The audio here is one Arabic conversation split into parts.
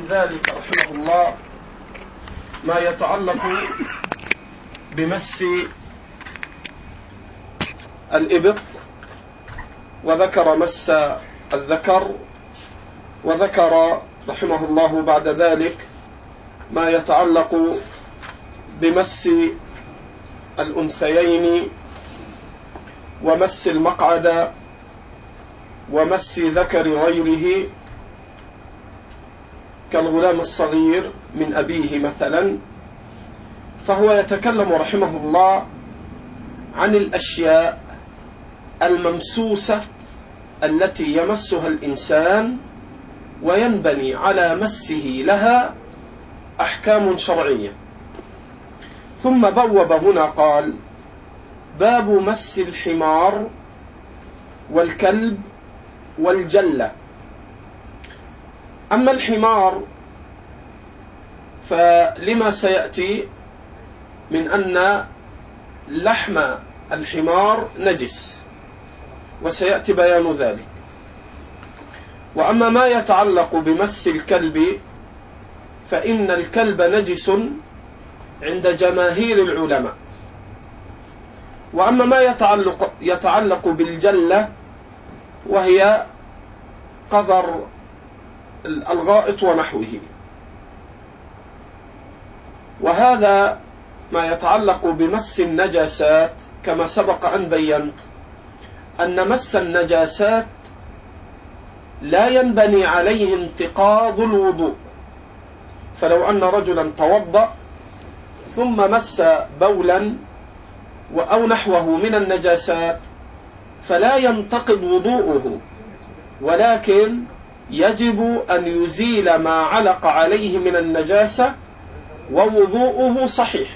ذلك رحمه الله ما يتعلق بمس الإبط، وذكر مس الذكر، وذكر رحمه الله بعد ذلك ما يتعلق بمس الأنثيين ومس المقعد ومس ذكر غيره كالغلام الصغير من أبيه مثلا. فهو يتكلم رحمه الله عن الأشياء الممسوسة التي يمسها الإنسان وينبني على مسه لها أحكام شرعية. ثم بوب هنا قال: باب مس الحمار والكلب والجلة. أما الحمار فلما سيأتي من أن لحم الحمار نجس، وسيأتي بيان ذلك. وأما ما يتعلق بمس الكلب فإن الكلب نجس عند جماهير العلماء. وأما ما يتعلق بالجلة وهي قذر الغائط ونحوه، وهذا ما يتعلق بمس النجاسات كما سبق أن بينت أن مس النجاسات لا ينبني عليه انتقاض الوضوء. فلو أن رجلا توضأ ثم مس بولا أو نحوه من النجاسات فلا ينتقض وضوءه، ولكن يجب أن يزيل ما علق عليه من النجاسة ووضوءه صحيح،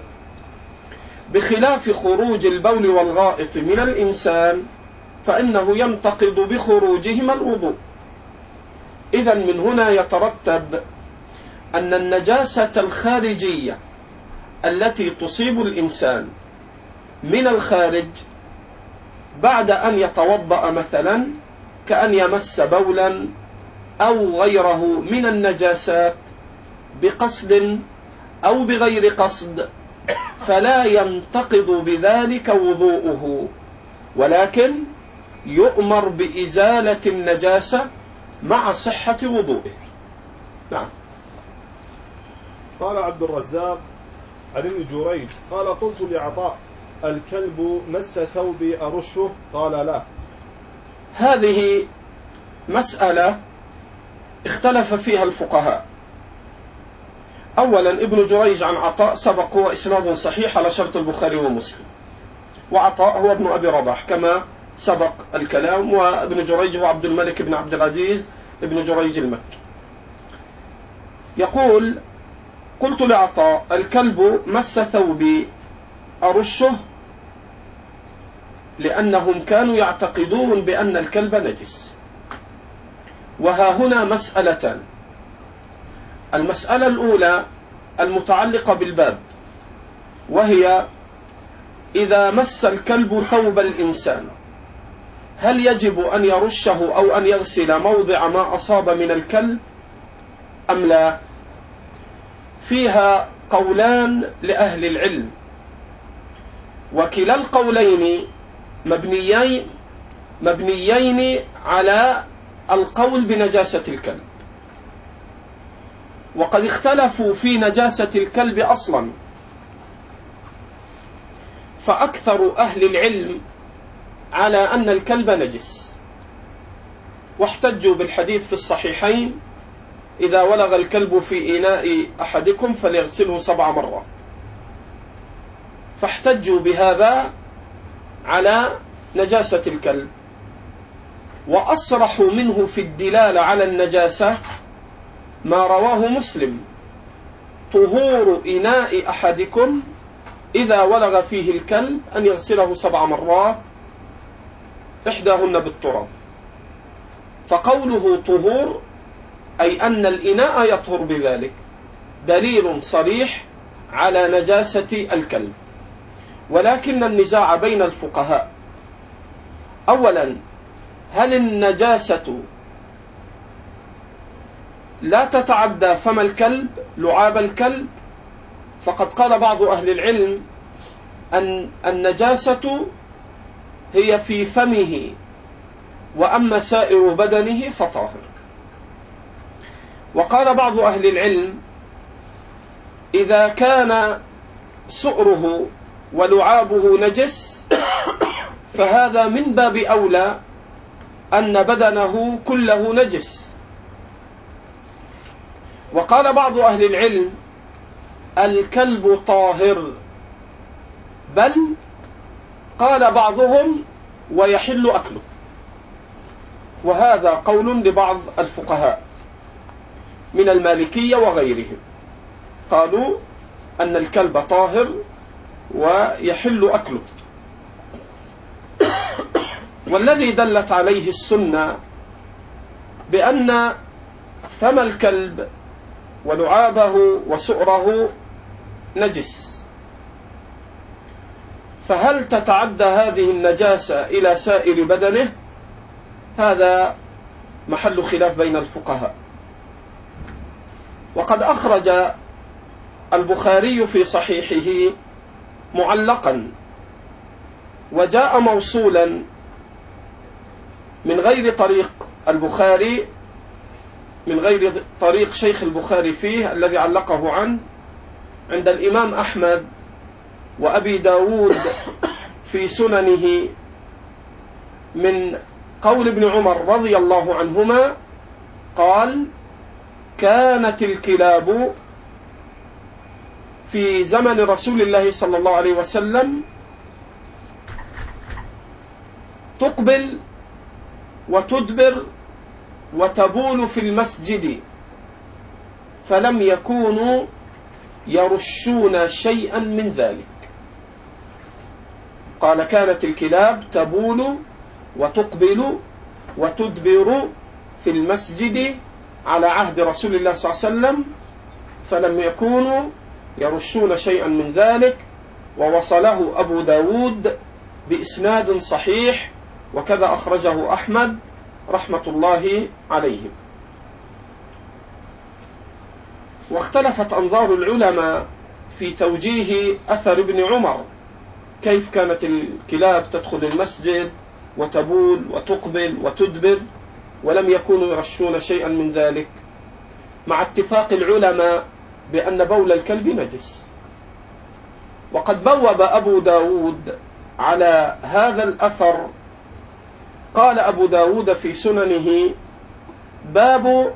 بخلاف خروج البول والغائط من الإنسان فإنه ينتقض بخروجهما الوضوء. إذن من هنا يترتب أن النجاسة الخارجية التي تصيب الإنسان من الخارج بعد أن يتوضأ مثلا، كأن يمس بولا أو غيره من النجاسات بقصد أو بغير قصد، فلا ينتقض بذلك وضوءه، ولكن يؤمر بإزالة النجاسة مع صحة وضوءه. نعم. قال عبد الرزاق عن ابن جريج قال: قلت لعطاء: الكلب مس ثوبي أرشه؟ قال: لا. هذه مسألة اختلف فيها الفقهاء. أولا ابن جريج عن عطاء سبق وإسناد صحيح على شرط البخاري ومسلم، وعطاء هو ابن أبي رباح كما سبق الكلام، وابن جريج هو عبد الملك بن عبد العزيز ابن جريج المكي. يقول: قلت لعطاء: الكلب مس ثوبي أرشه؟ لأنهم كانوا يعتقدون بأن الكلب نجس. وها هنا مسألتان: المسألة الأولى المتعلقة بالباب، وهي إذا مس الكلب ثوب الإنسان هل يجب أن يرشه أو أن يغسل موضع ما أصاب من الكلب أم لا؟ فيها قولان لأهل العلم، وكلا القولين مبنيين على القول بنجاسة الكلب. وقد اختلفوا في نجاسة الكلب أصلا، فأكثر أهل العلم على أن الكلب نجس، واحتجوا بالحديث في الصحيحين: إذا ولغ الكلب في إناء أحدكم فليغسله 7 مرات. فاحتجوا بهذا على نجاسة الكلب. وأصرح منه في الدلالة على النجاسة ما رواه مسلم: طهور إناء أحدكم إذا ولغ فيه الكلب أن يغسله 7 مرات إحداهن بالتراب. فقوله طهور أي أن الإناء يطهر بذلك، دليل صريح على نجاسة الكلب. ولكن النزاع بين الفقهاء: أولا، هل النجاسة لا تتعدى فم الكلب لعاب الكلب، فقد قال بعض أهل العلم أن النجاسة هي في فمه، وأما سائر بدنه فطاهر. وقال بعض أهل العلم إذا كان سؤره ولعابه نجس فهذا من باب أولى أن بدنه كله نجس. وقال بعض أهل العلم الكلب طاهر، بل قال بعضهم ويحل أكله، وهذا قول لبعض الفقهاء من المالكية وغيرهم، قالوا أن الكلب طاهر ويحل أكله. والذي دلت عليه السنة بأن فم الكلب ولعابه وسؤره نجس، فهل تتعدى هذه النجاسة إلى سائر بدنه؟ هذا محل خلاف بين الفقهاء. وقد أخرج البخاري في صحيحه معلقا، وجاء موصولا من غير طريق البخاري، من غير طريق شيخ البخاري فيه الذي علقه عنه، عند الإمام أحمد وأبي داود في سننه، من قول ابن عمر رضي الله عنهما قال كانت الكلاب في زمن رسول الله صلى الله عليه وسلم تقبل وتدبر وتبول في المسجد، فلم يكونوا يرشون شيئا من ذلك. قال كانت الكلاب تبول وتقبل وتدبر في المسجد على عهد رسول الله صلى الله عليه وسلم، فلم يكونوا يرشون شيئا من ذلك. ووصله أبو داود بإسناد صحيح، وكذا أخرجه أحمد رحمة الله عليهم. واختلفت أنظار العلماء في توجيه أثر ابن عمر، كيف كانت الكلاب تدخل المسجد وتبول وتقبل وتدبر ولم يكونوا يرشون شيئا من ذلك، مع اتفاق العلماء بأن بول الكلب نجس. وقد بوب أبو داود على هذا الأثر، قال أبو داود في سننه باب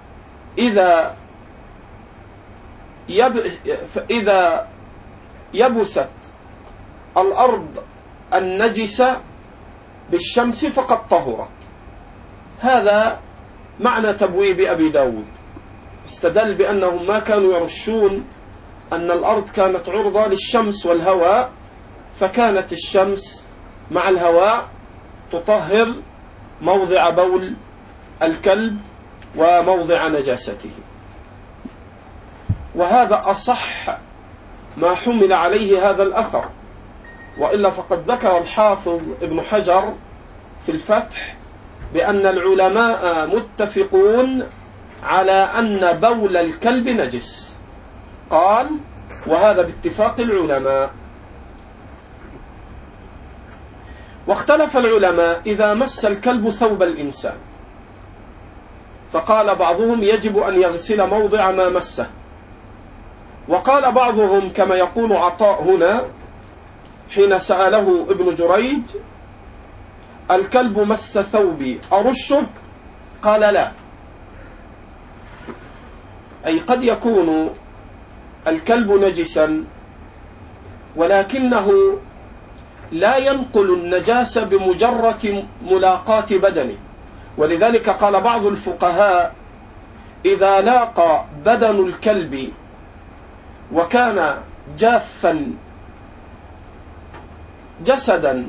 إذا يبست الأرض النجسة بالشمس فقد طهرت. هذا معنى تبويب أبي داود، استدل بأنهم ما كانوا يرشون، أن الأرض كانت عرضة للشمس والهواء، فكانت الشمس مع الهواء تطهر موضع بول الكلب وموضع نجاسته. وهذا أصح ما حمل عليه هذا الأثر، وإلا فقد ذكر الحافظ ابن حجر في الفتح بأن العلماء متفقون على أن بول الكلب نجس، قال وهذا باتفاق العلماء. واختلف العلماء إذا مس الكلب ثوب الإنسان، فقال بعضهم يجب أن يغسل موضع ما مسه، وقال بعضهم كما يقول عطاء هنا حين سأله ابن جريج الكلب مس ثوبي أرشه؟ قال لا، أي قد يكون الكلب نجسا ولكنه لا ينقل النجاسة بمجرد ملاقاة بدنه، ولذلك قال بعض الفقهاء إذا لاقى بدن الكلب وكان جافا جسدا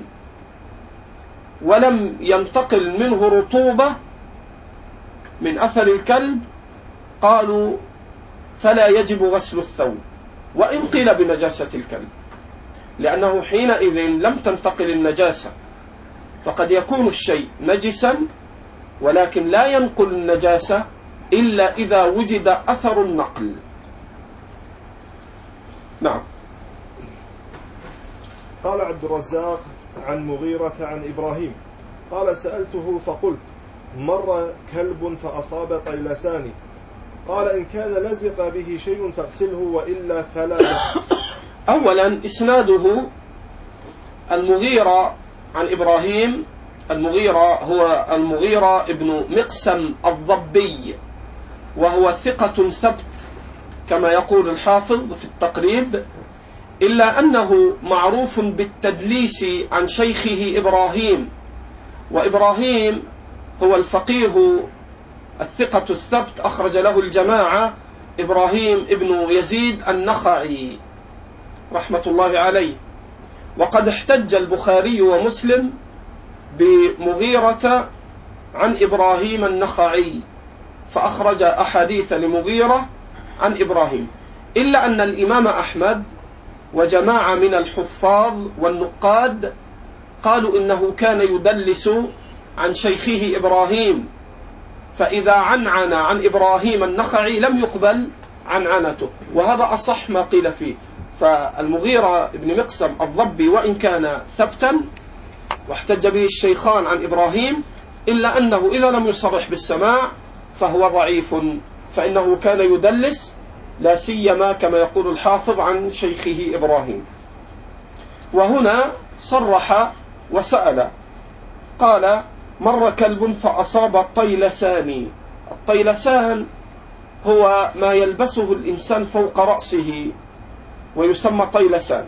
ولم ينتقل منه رطوبة من أثر الكلب، قالوا فلا يجب غسل الثوب وإن قيل بنجاسة الكلب، لأنه حينئذ لم تنتقل النجاسة. فقد يكون الشيء نجسا ولكن لا ينقل النجاسة إلا إذا وجد أثر النقل. نعم. قال عبد الرزاق عن مغيرة عن إبراهيم قال سألته فقلت مر كلب فأصاب طيلسان قال إن كان لزق به شيء فاغسله وإلا فلا بأس. أولا إسناده المغيرة عن إبراهيم. المغيرة هو المغيرة ابن مقسم الضبي، وهو ثقة ثبت كما يقول الحافظ في التقريب، إلا أنه معروف بالتدليس عن شيخه إبراهيم، وإبراهيم هو الفقيه الثقة الثبت أخرج له الجماعة، إبراهيم ابن يزيد النخعي رحمة الله عليه. وقد احتج البخاري ومسلم بمغيرة عن إبراهيم النخعي، فأخرج أحاديث لمغيرة عن إبراهيم، إلا أن الإمام أحمد وجماعة من الحفاظ والنقاد قالوا إنه كان يدلس عن شيخه إبراهيم، فإذا عنعن عن إبراهيم النخعي لم يقبل عنعنته، وهذا أصح ما قيل فيه. فالمغيرة ابن مقسم الضبي وإن كان ثبتا واحتج به الشيخان عن إبراهيم، إلا أنه إذا لم يصرح بالسماع فهو ضعيف، فإنه كان يدلس لا سيما كما يقول الحافظ عن شيخه إبراهيم. وهنا صرح وسأل، قال مر كلب فأصاب طيلسان. الطيلسان هو ما يلبسه الإنسان فوق رأسه ويسمى طيلسان.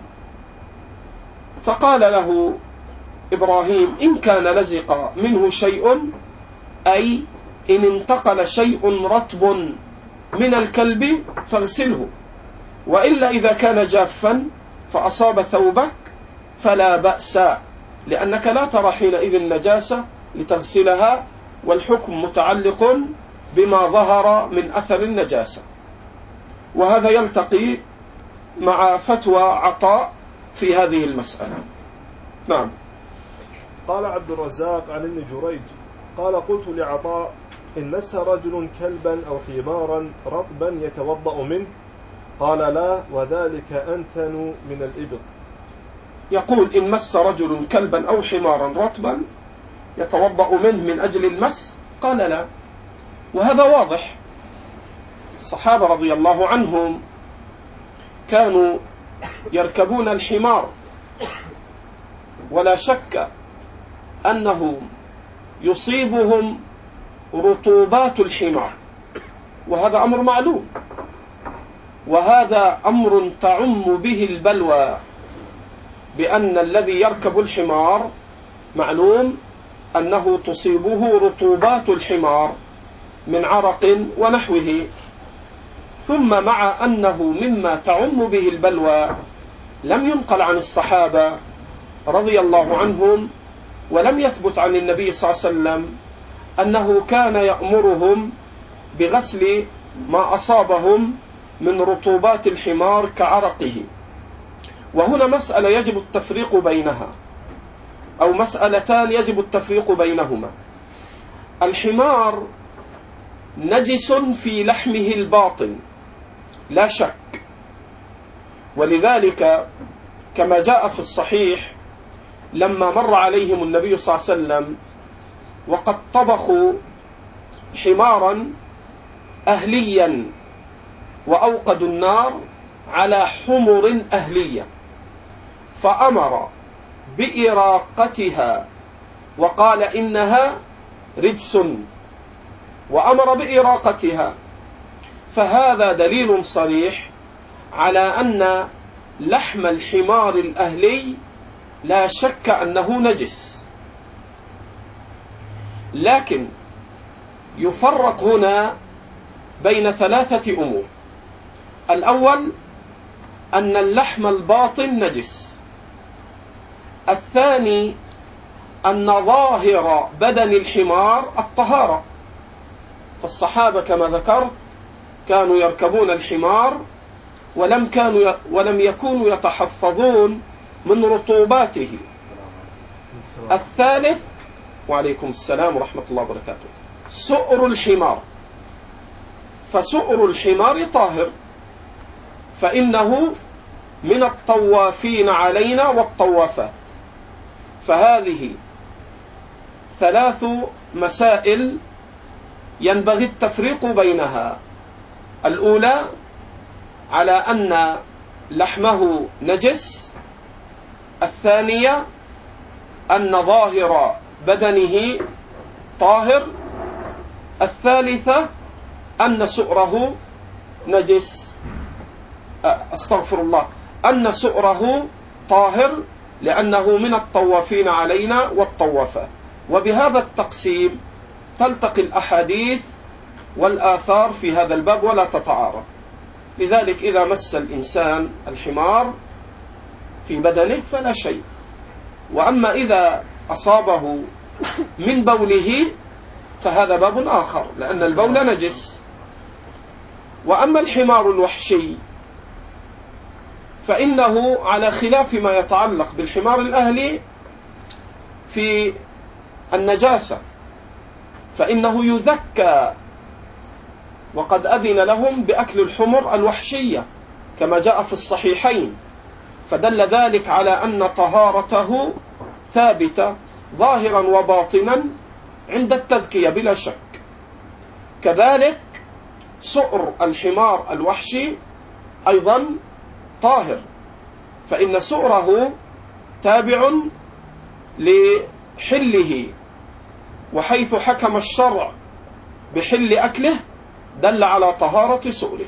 فقال له إبراهيم إن كان لزق منه شيء، أي إن انتقل شيء رطب من الكلب فاغسله، وإلا إذا كان جافا فأصاب ثوبك فلا بأس، لأنك لا ترى حينئذ النجاسة لتغسلها، والحكم متعلق بما ظهر من أثر النجاسة. وهذا يلتقي مع فتوى عطاء في هذه المسألة. نعم. قال عبد الرزاق عن ابن جريج قال قلت لعطاء إن مس رجل كلبا أو حمارا رطبا يتوضأ منه؟ قال لا، وذلك أنتن من الإبط. يقول إن مس رجل كلبا أو حمارا رطبا يتوضأ منه من أجل المس؟ قال لا. وهذا واضح. الصحابة رضي الله عنهم كانوا يركبون الحمار، ولا شك أنه يصيبهم رطوبات الحمار، وهذا أمر معلوم، وهذا أمر تعم به البلوى، بأن الذي يركب الحمار معلوم أنه تصيبه رطوبات الحمار من عرق ونحوه. ثم مع أنه مما تعم به البلوى لم ينقل عن الصحابة رضي الله عنهم، ولم يثبت عن النبي صلى الله عليه وسلم أنه كان يأمرهم بغسل ما أصابهم من رطوبات الحمار كعرقه. وهنا مسألة يجب التفريق بينها، أو مسألتان يجب التفريق بينهما. الحمار نجس في لحمه الباطن لا شك، ولذلك كما جاء في الصحيح لما مر عليهم النبي صلى الله عليه وسلم وقد طبخوا حمارا أهليا وأوقدوا النار على حمر أهلية، فأمر بإراقتها وقال إنها رجس، وأمر بإراقتها، فهذا دليل صريح على أن لحم الحمار الأهلي لا شك أنه نجس. لكن يفرق هنا بين ثلاثة أمور. الأول أن اللحم الباطن نجس. الثاني أن ظاهر بدن الحمار الطهارة، فالصحابة كما ذكرت كانوا يركبون الحمار ولم يكونوا يتحفظون من رطوباته. الثالث، وعليكم السلام ورحمة الله وبركاته، سؤر الحمار، فسؤر الحمار طاهر، فإنه من الطوافين علينا والطوافات. فهذه 3 مسائل ينبغي التفريق بينها. الأولى على أن لحمه نجس، الثانية أن ظاهر بدنه طاهر، الثالثة أن سؤره نجس، أستغفر الله، أن سؤره طاهر لأنه من الطوافين علينا والطوافات. وبهذا التقسيم تلتقي الأحاديث والآثار في هذا الباب ولا تتعارض. لذلك إذا مس الإنسان الحمار في بدنه فلا شيء، وأما إذا أصابه من بوله فهذا باب آخر، لأن البول نجس. وأما الحمار الوحشي فإنه على خلاف ما يتعلق بالحمار الأهلي في النجاسة، فإنه يذكى، وقد أذن لهم بأكل الحمر الوحشية كما جاء في الصحيحين، فدل ذلك على أن طهارته ثابتة ظاهرا وباطنا عند التذكية بلا شك. كذلك سؤر الحمار الوحشي أيضا طاهر، فإن سؤره تابع لحله، وحيث حكم الشرع بحل أكله دل على طهارة سؤره.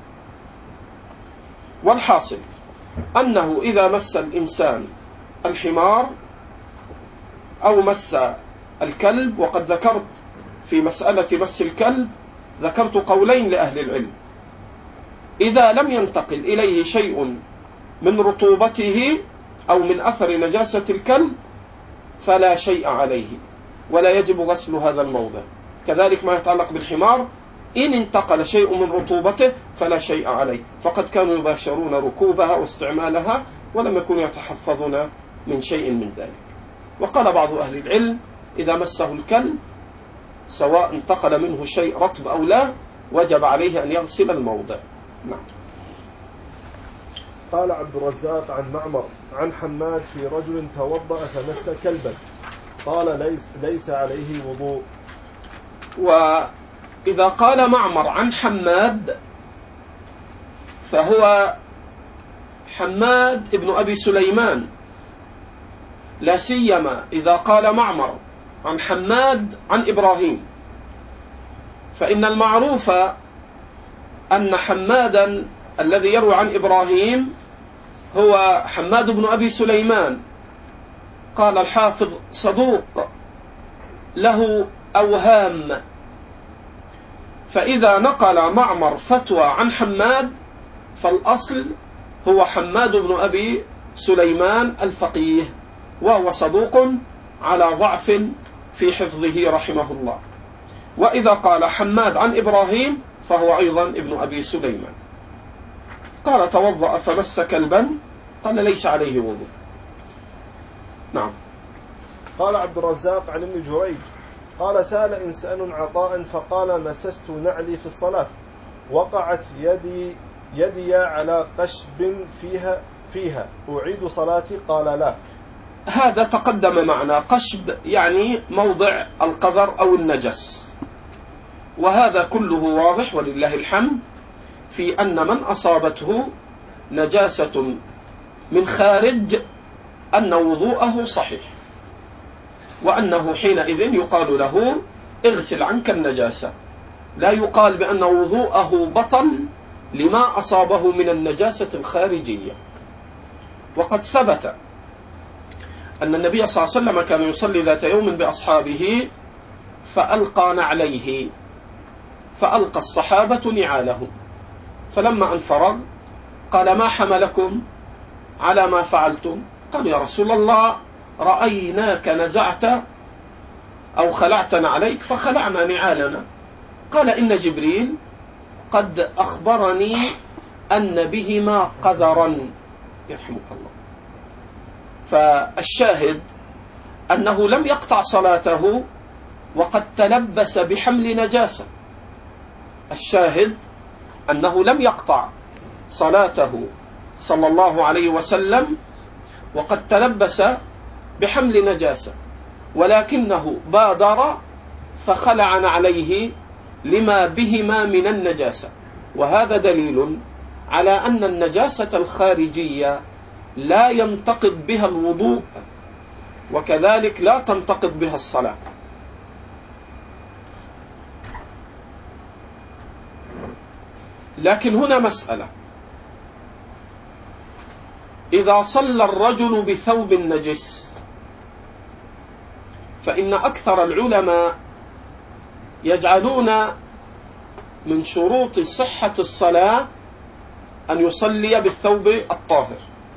والحاصل أنه إذا مس الإنسان الحمار أو مس الكلب، وقد ذكرت في مسألة مس الكلب ذكرت قولين لأهل العلم: إذا لم ينتقل إليه شيء من رطوبته أو من أثر نجاسة الكلب فلا شيء عليه ولا يجب غسل هذا الموضع. كذلك ما يتعلق بالحمار، إن انتقل شيء من رطوبته فلا شيء عليه، فقد كانوا يباشرون ركوبها واستعمالها ولم يكونوا يتحفظون من شيء من ذلك. وقال بعض أهل العلم إذا مسه الكلب سواء انتقل منه شيء رطب أو لا وجب عليه أن يغسل الموضع. نعم. قال عبد الرزاق عن معمر عن حماد في رجل توضأ فمس كلبا، قال ليس عليه وضوء. وإذا قال معمر عن حماد فهو حماد ابن أبي سليمان، لا سيما إذا قال معمر عن حماد عن إبراهيم، فإن المعروف أن حمادا الذي يروي عن إبراهيم هو حماد بن أبي سليمان. قال الحافظ صدوق له أوهام، فإذا نقل معمر فتوى عن حماد فالأصل هو حماد بن أبي سليمان الفقيه، وهو صدوق على ضعف في حفظه رحمه الله. وإذا قال حماد عن إبراهيم فهو أيضا ابن أبي سليمان. قال توضأ فمس كلبا، قال ليس عليه وضوء. نعم. قال عبد الرزاق عن ابن جريج قال سأل إنسان عطاء فقال مسست نعلي في الصلاة وقعت يدي على قشب فيها أعيد صلاتي؟ قال لا. هذا تقدم معنا، قشب يعني موضع القذر أو النجس، وهذا كله واضح ولله الحمد في أن من أصابته نجاسة من خارج أن وضوءه صحيح، وأنه حينئذ يقال له اغسل عنك النجاسة، لا يقال بأن وضوءه بطل لما أصابه من النجاسة الخارجية. وقد ثبت أن النبي صلى الله عليه وسلم كان يصلي ذات يوم بأصحابه فألقى نعليه، فألقى الصحابة نعالهم، فلما أن فرغ قال ما حملكم على ما فعلتم؟ قالوا يا رسول الله رأيناك نزعت أو خلعت نعليك فخلعنا نعالنا. قال إن جبريل قد أخبرني أن بهما قذرا، يرحمك الله. فالشاهد أنه لم يقطع صلاته وقد تلبس بحمل نجاسة، الشاهد أنه لم يقطع صلاته صلى الله عليه وسلم وقد تلبس بحمل نجاسة، ولكنه بادر فخلع عليه لما بهما من النجاسة، وهذا دليل على أن النجاسة الخارجية لا ينتقض بها الوضوء، وكذلك لا تنتقض بها الصلاة. لكن هنا مسألة: إذا صلى الرجل بثوب نجس، فإن أكثر العلماء يجعلون من شروط صحة الصلاة أن يصلي بالثوب الطاهر.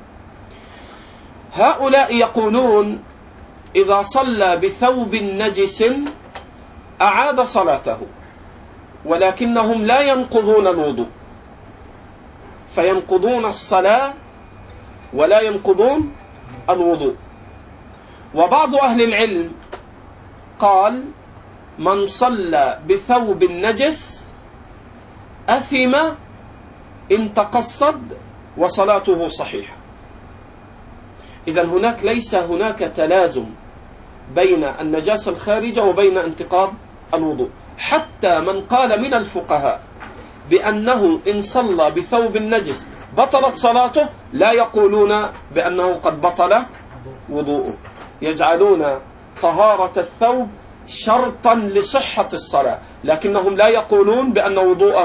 هؤلاء يقولون إذا صلى بثوب نجس أعاد صلاته، ولكنهم لا ينقضون الوضوء، فينقضون الصلاة ولا ينقضون الوضوء. وبعض أهل العلم قال: من صلى بثوب نجس أثم إن تقصد وصلاته صحيحة. إذن هناك ليس هناك تلازم بين النجاسة الخارجة وبين انتقاض الوضوء. حتى من قال من الفقهاء بأنه إن صلى بثوب نجس بطلت صلاته لا يقولون بأنه قد بطل وضوءه، يجعلون طهارة الثوب شرطا لصحة الصلاة، لكنهم لا يقولون بأن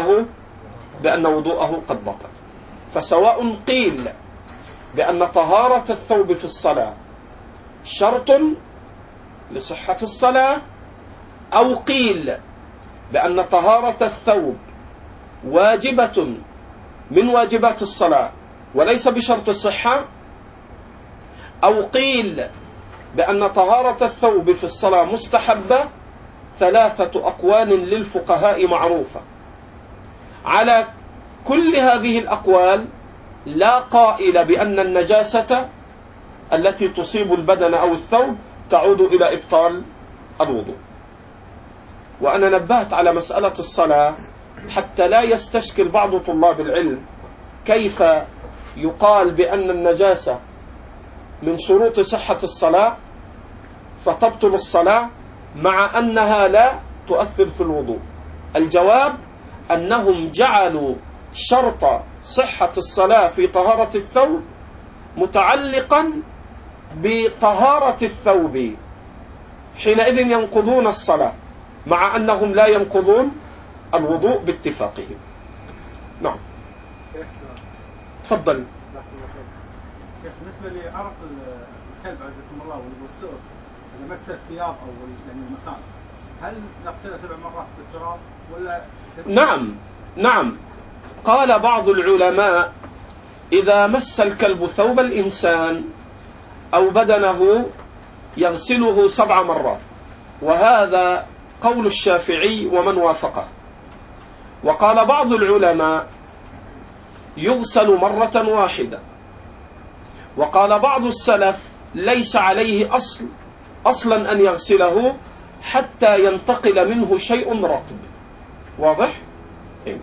وضوءه قد بطل. فسواء قيل بأن طهارة الثوب في الصلاة شرط لصحة الصلاة، أو قيل بأن طهارة الثوب واجبة من واجبات الصلاة وليس بشرط الصحة، أو قيل بأن طهارة الثوب في الصلاة مستحبة، ثلاثة أقوال للفقهاء معروفة. على كل هذه الأقوال لا قائل بأن النجاسة التي تصيب البدن أو الثوب تعود إلى إبطال الوضوء. وأنا نبهت على مسألة الصلاة حتى لا يستشكل بعض طلاب العلم كيف يقال بأن النجاسة من شروط صحة الصلاة فتبطل الصلاة مع أنها لا تؤثر في الوضوء. الجواب أنهم جعلوا شرط صحة الصلاة في طهارة الثوب متعلقا بطهارة الثوب، حينئذ ينقضون الصلاة مع أنهم لا ينقضون الوضوء باتفاقهم. نعم، تفضل. بالنسبة لعرق الكلب عزكم الله والسؤر إذا مس الثياب أو يعني المكان، هل نغسلها 7 مرات بالتراب ولا؟ نعم. قال بعض العلماء: إذا مس الكلب ثوب الإنسان أو بدنه يغسله 7 مرات، وهذا قول الشافعي ومن وافقه. وقال بعض العلماء: يغسل مرة واحدة. وقال بعض السلف: ليس عليه أصلا أن يغسله حتى ينتقل منه شيء رطب. واضح؟ هنا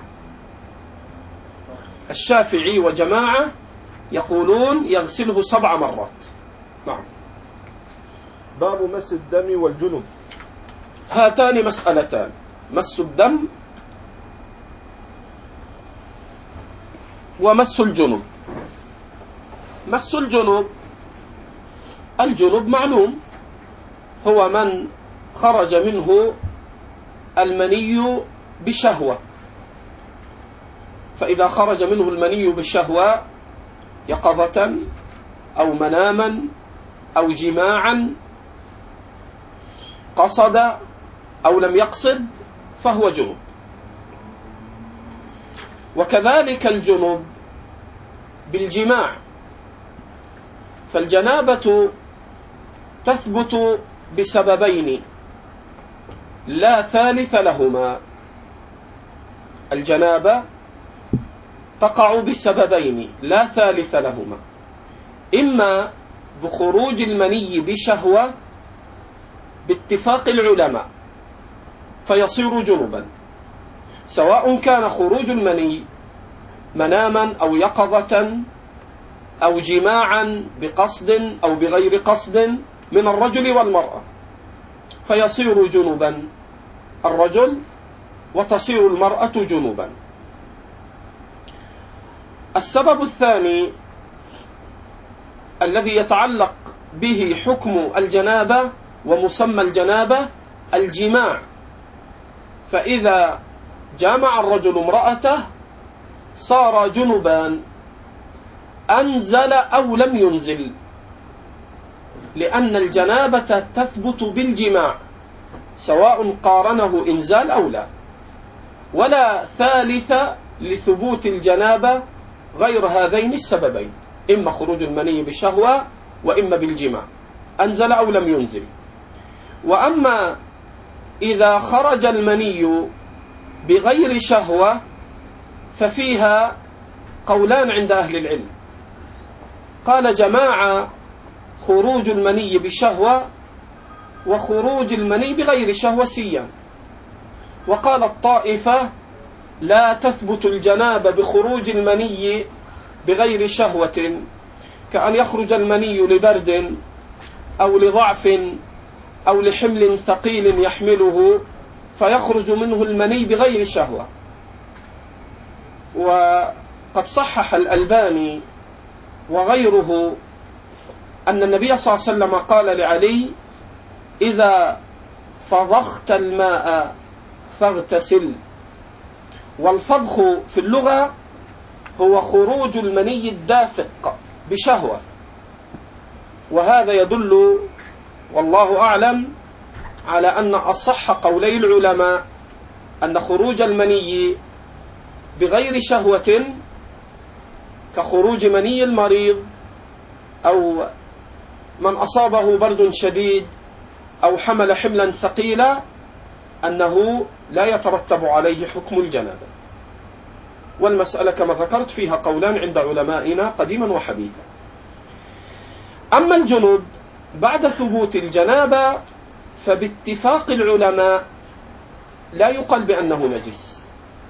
الشافعي وجماعة يقولون يغسله 7 مرات. نعم. باب مس الدم والجنب. هاتان مسألتان: مس الدم ومس الجنب. مس الجنب معلوم، هو من خرج منه المني بشهوة، فإذا خرج منه المني بشهوة يقظة أو مناما أو جماعا، قصد أو لم يقصد، فهو جنب. وكذلك الجنب بالجماع، فالجنابة تثبت بسببين لا ثالث لهما. الجنابة تقع بسببين لا ثالث لهما: إما بخروج المني بشهوة باتفاق العلماء فيصير جنبا، سواء كان خروج المني مناما أو يقظة أو جماعا بقصد أو بغير قصد من الرجل والمرأة، فيصير جنبا الرجل وتصير المرأة جنبا. السبب الثاني الذي يتعلق به حكم الجنابة ومسمى الجنابة الجماع، فإذا جامع الرجل امرأته صار جنبان، أنزل أو لم ينزل، لأن الجنابة تثبت بالجماع سواء قارنه إنزال أو لا، ولا ثالث لثبوت الجنابة غير هذين السببين، إما خروج المني بشهوة وإما بالجماع، أنزل أو لم ينزل. وأما إذا خرج المني بغير شهوة ففيها قولان عند أهل العلم، قال جماعة خروج المني بشهوة وخروج المني بغير شهوة سيان، وقال الطائفة لا تثبت الجنابة بخروج المني بغير شهوة، كأن يخرج المني لبرد أو لضعف أو لحمل ثقيل يحمله فيخرج منه المني بغير شهوة. وقد صحح الألباني وغيره أن النبي صلى الله عليه وسلم قال لعلي إذا فضخت الماء فاغتسل. والفضخ في اللغة هو خروج المني الدافق بشهوة، وهذا يدل والله أعلم على أن أصح قولي العلماء أن خروج المني بغير شهوة كخروج مني المريض أو من أصابه برد شديد أو حمل حملا ثقيلا أنه لا يترتب عليه حكم الجنابة. والمسألة كما ذكرت فيها قولان عند علمائنا قديما وحديثا. أما الجنوب بعد ثبوت الجنابة فباتفاق العلماء لا يقال بأنه نجس.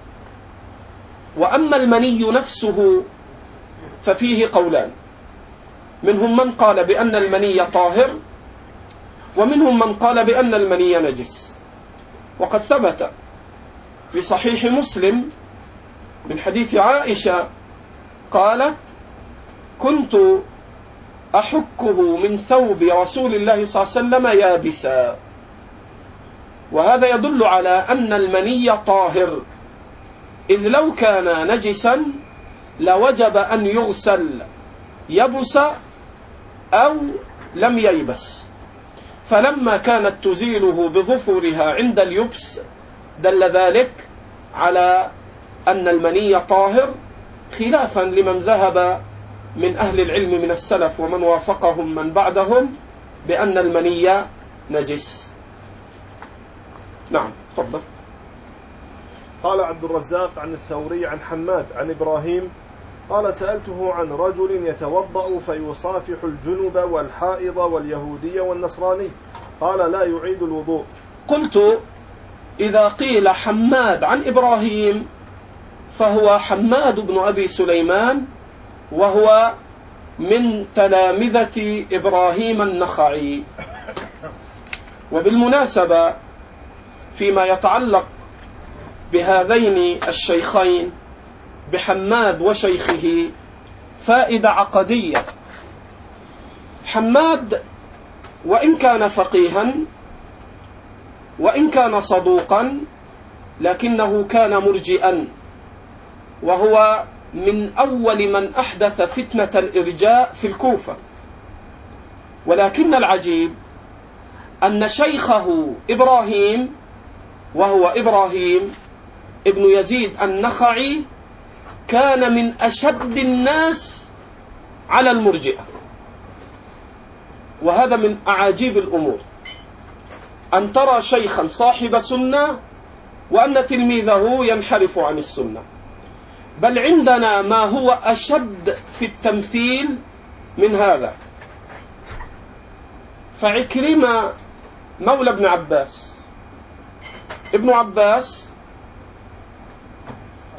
وأما المني نفسه ففيه قولان، منهم من قال بأن المني طاهر ومنهم من قال بأن المني نجس. وقد ثبت في صحيح مسلم من حديث عائشة قالت كنت أحكه من ثوب رسول الله صلى الله عليه وسلم يابسا، وهذا يدل على أن المني طاهر، إذ لو كان نجسا لوجب أن يغسل يبس أو لم ييبس، فلما كانت تزيله بظفرها عند اليبس دل ذلك على أن المني طاهر، خلافا لمن ذهب من أهل العلم من السلف ومن وافقهم من بعدهم بأن المني نجس. نعم تفضل. قال عبد الرزاق عن الثوري عن حماد عن إبراهيم قال سألته عن رجل يتوضأ فيصافح الجنب والحائض واليهودي والنصراني، قال لا يعيد الوضوء. قلت إذا قيل حماد عن إبراهيم فهو حماد بن أبي سليمان، وهو من تلامذة إبراهيم النخعي. وبالمناسبة فيما يتعلق بهذين الشيخين بحماد وشيخه فائدة عقدية. حماد وإن كان فقيها وإن كان صدوقا لكنه كان مرجئا، وهو من أول من أحدث فتنة الإرجاء في الكوفة. ولكن العجيب أن شيخه إبراهيم، وهو إبراهيم ابن يزيد النخعي، كان من أشد الناس على المرجئة. وهذا من أعاجيب الأمور أن ترى شيخا صاحب سنة وأن تلميذه ينحرف عن السنة، بل عندنا ما هو أشد في التمثيل من هذا. فعكرمة مولى ابن عباس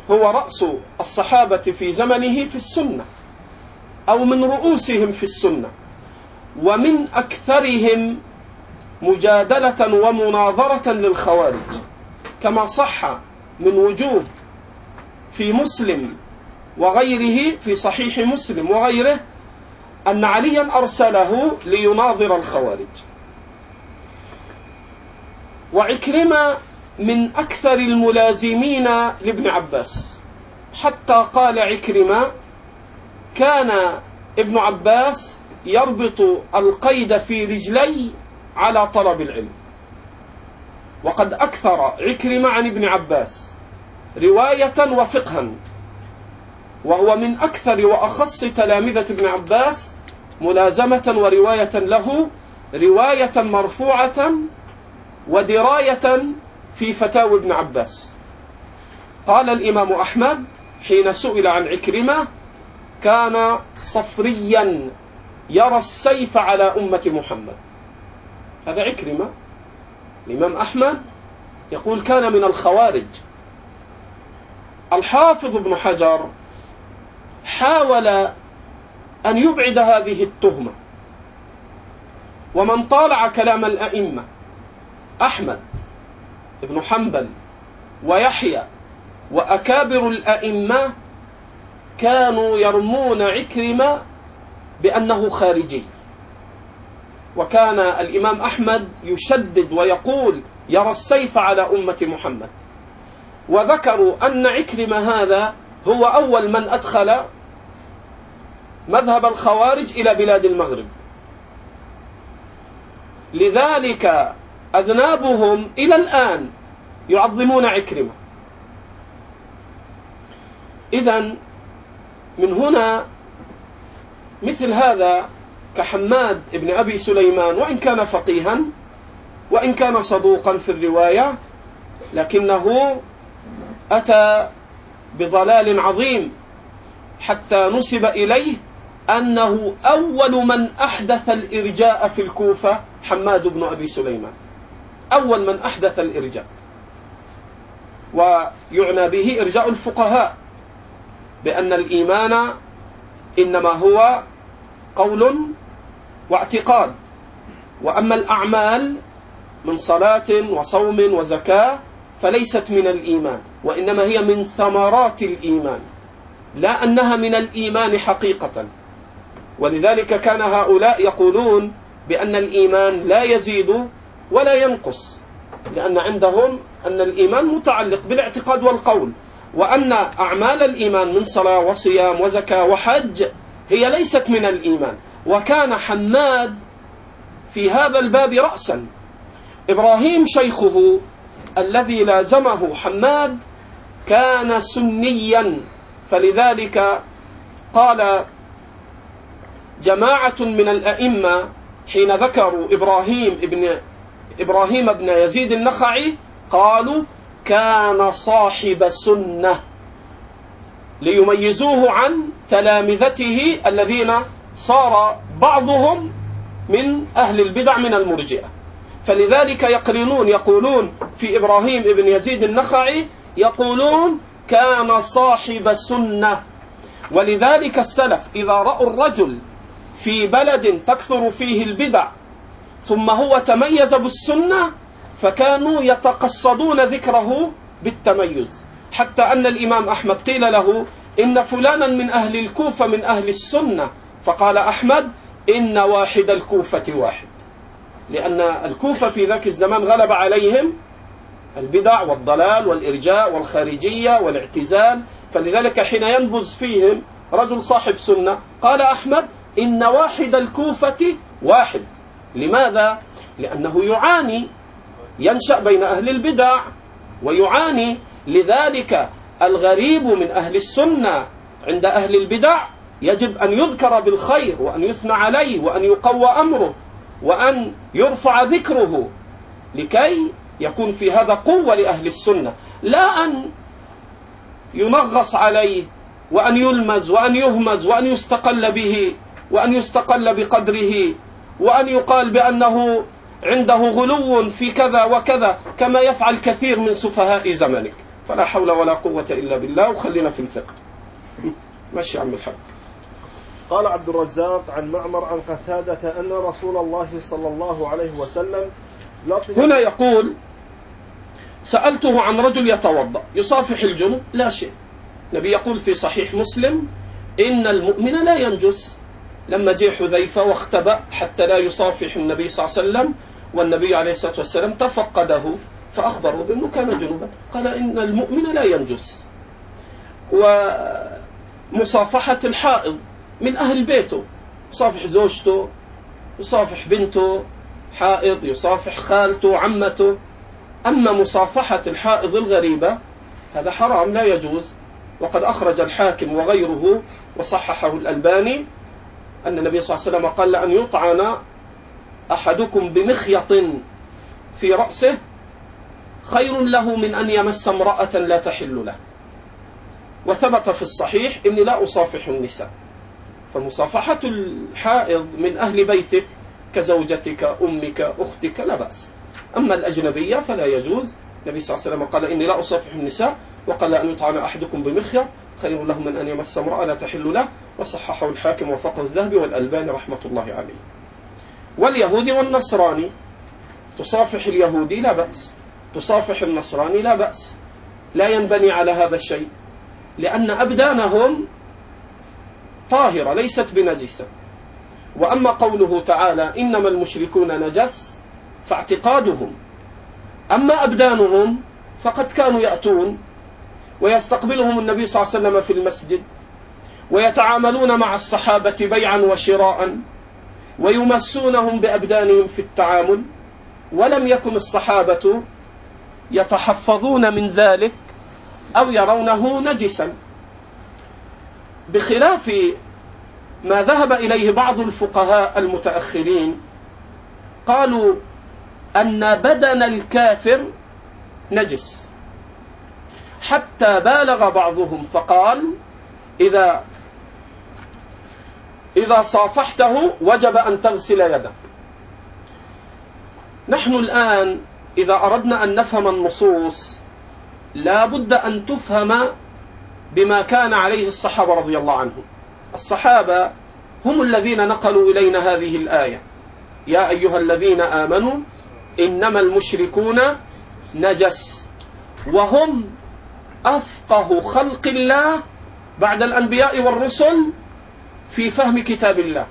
هو رأس الصحابة في زمنه في السنة، أو من رؤوسهم في السنة، ومن أكثرهم مجادلة ومناظرة للخوارج، كما صح من وجوه في مسلم وغيره، في صحيح مسلم وغيره، أن عليا أرسله ليناظر الخوارج. وعكرمة من أكثر الملازمين لابن عباس، حتى قال عكرمة: كان ابن عباس يربط القيد في رجلي على طلب العلم. وقد أكثر عكرمة عن ابن عباس رواية وفقها، وهو من أكثر وأخص تلامذة ابن عباس ملازمة ورواية له، رواية مرفوعة ودراية في فتاوى ابن عباس. قال الإمام أحمد حين سئل عن عكرمة: كان صفريا يرى السيف على أمة محمد. هذا عكرمة. الإمام أحمد يقول كان من الخوارج. الحافظ ابن حجر حاول أن يبعد هذه التهمة، ومن طالع كلام الأئمة أحمد ابن حنبل ويحيى وأكابر الأئمة كانوا يرمون عكرمة بأنه خارجي، وكان الإمام أحمد يشدد ويقول يرى السيف على أمة محمد. وذكروا أن عكرمة هذا هو أول من أدخل مذهب الخوارج إلى بلاد المغرب، لذلك أذنابهم إلى الآن يعظمون عكرمة. إذن من هنا مثل هذا كحماد ابن أبي سليمان، وإن كان فقيها وإن كان صدوقا في الرواية، لكنه أتى بضلال عظيم، حتى نسب إليه أنه أول من أحدث الإرجاء في الكوفة حماد بن أبي سليمان، أول من أحدث الإرجاء. ويعنى به إرجاء الفقهاء بأن الإيمان إنما هو قول واعتقاد، وأما الأعمال من صلاة وصوم وزكاة فليست من الإيمان، وإنما هي من ثمرات الإيمان، لا أنها من الإيمان حقيقة. ولذلك كان هؤلاء يقولون بأن الإيمان لا يزيد ولا ينقص، لأن عندهم أن الإيمان متعلق بالاعتقاد والقول، وأن أعمال الإيمان من صلاة وصيام وزكاة وحج هي ليست من الإيمان. وكان حماد في هذا الباب رأسا. إبراهيم شيخه الذي لازمه حماد كان سنيا، فلذلك قال جماعة من الأئمة حين ذكروا إبراهيم بن يزيد النخعي قالوا كان صاحب سنة، ليميزوه عن تلامذته الذين صار بعضهم من أهل البدع من المرجئة. فلذلك يقولون في إبراهيم بن يزيد النخعي يقولون كان صاحب سنة. ولذلك السلف إذا رأوا الرجل في بلد تكثر فيه البدع ثم هو تميز بالسنة فكانوا يتقصدون ذكره بالتميز، حتى أن الإمام أحمد قيل له إن فلانا من أهل الكوفة من أهل السنة، فقال أحمد إن واحد الكوفة واحد، لأن الكوفة في ذاك الزمان غلب عليهم البدع والضلال والإرجاء والخارجية والاعتزال، فلذلك حين ينبذ فيهم رجل صاحب سنة قال أحمد إن واحد الكوفة واحد. لماذا؟ لأنه يعاني، ينشأ بين أهل البدع ويعاني. لذلك الغريب من أهل السنة عند أهل البدع يجب أن يذكر بالخير وأن يثنى عليه وأن يقوى أمره وأن يرفع ذكره، لكي يكون في هذا قوة لأهل السنة، لا أن ينغص عليه وأن يلمز وأن يهمز وأن يستقل به وأن يستقل بقدره وأن يقال بأنه عنده غلو في كذا وكذا، كما يفعل كثير من سفهاء زمنك. فلا حول ولا قوة إلا بالله. وخلينا في الفقه. ماشي عم الحق. قال عبد الرزاق عن معمر عن قتادة أن رسول الله صلى الله عليه وسلم هنا يقول سألته عن رجل يتوضأ يصافح الجنوب لا شيء. النبي يقول في صحيح مسلم إن المؤمن لا ينجس. لما جاء حذيفة واختبأ حتى لا يصافح النبي صلى الله عليه وسلم، والنبي عليه الصلاة والسلام تفقده فأخبره بأنه كان جنوبا، قال إن المؤمن لا ينجس. ومصافحة الحائض من أهل بيته، يصافح زوجته، يصافح بنته حائض، يصافح خالته عمته. أما مصافحة الحائض الغريبة هذا حرام لا يجوز. وقد أخرج الحاكم وغيره وصححه الألباني أن النبي صلى الله عليه وسلم قال لأن يطعن أحدكم بمخيط في رأسه خير له من أن يمس امرأة لا تحل له. وثبت في الصحيح إني لا أصافح النساء. فمصافحة الحائض من أهل بيتك كزوجتك أمك أختك لا بأس. أما الأجنبية فلا يجوز. النبي صلى الله عليه وسلم قال إني لا أصافح النساء، وقال أن يطعن أحدكم بمخيط خير له من أن يمس امرأة لا تحل له. وصححه الحاكم وفقه الذهبي والألباني رحمة الله عليه. واليهودي والنصراني تصافح اليهودي لا بأس، تصافح النصراني لا بأس، لا ينبني على هذا الشيء، لأن أبدانهم طاهرة ليست بنجسة. وأما قوله تعالى إنما المشركون نجس فاعتقادهم، أما أبدانهم فقد كانوا يأتون ويستقبلهم النبي صلى الله عليه وسلم في المسجد، ويتعاملون مع الصحابة بيعا وشراء، ويمسونهم بأبدانهم في التعامل، ولم يكن الصحابة يتحفظون من ذلك أو يرونه نجسا، بخلاف ما ذهب إليه بعض الفقهاء المتأخرين. قالوا أن بدن الكافر نجس، حتى بالغ بعضهم فقال إذا صافحته وجب أن تغسل يدك. نحن الآن إذا أردنا أن نفهم النصوص لا بد أن تفهم بما كان عليه الصحابة رضي الله عنهم. الصحابة هم الذين نقلوا إلينا هذه الآية يا أيها الذين آمنوا إنما المشركون نجس، وهم أفقه خلق الله بعد الأنبياء والرسل في فهم كتاب الله.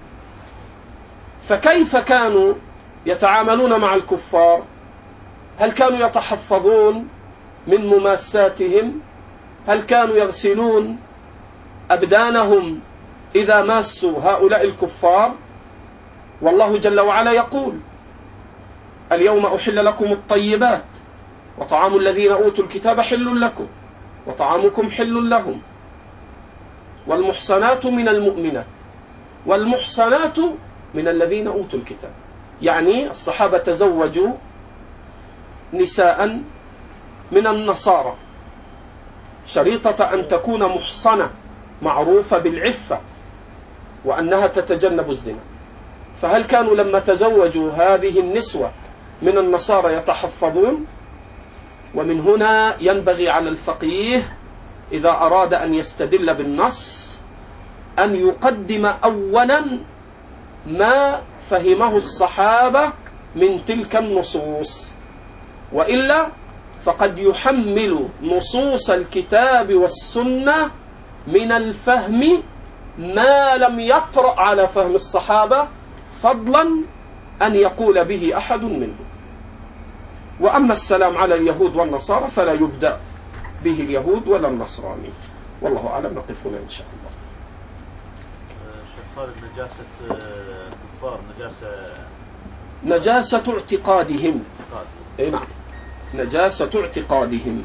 فكيف كانوا يتعاملون مع الكفار؟ هل كانوا يتحفظون من مماساتهم؟ هل كانوا يغسلون أبدانهم إذا ماسوا هؤلاء الكفار؟ والله جل وعلا يقول اليوم أحل لكم الطيبات وطعام الذين أوتوا الكتاب حل لكم وطعامكم حل لهم والمحصنات من المؤمنات والمحصنات من الذين أوتوا الكتاب. يعني الصحابة تزوجوا نساء من النصارى، شريطة أن تكون محصنة معروفة بالعفة وأنها تتجنب الزنا. فهل كانوا لما تزوجوا هذه النسوة من النصارى يتحفظون؟ ومن هنا ينبغي على الفقيه إذا أراد أن يستدل بالنص أن يقدم أولا ما فهمه الصحابة من تلك النصوص، وإلا فقد يحمل نصوص الكتاب والسنة من الفهم ما لم يطرأ على فهم الصحابة، فضلا أن يقول به أحد منهم. وأما السلام على اليهود والنصارى فلا يبدأ به اليهود ولا النصراني. والله أعلم. نقف هنا إن شاء الله. شيخ خالد، نجاسة الكفار نجاسة اعتقادهم. إيه نعم، نجاسة اعتقادهم.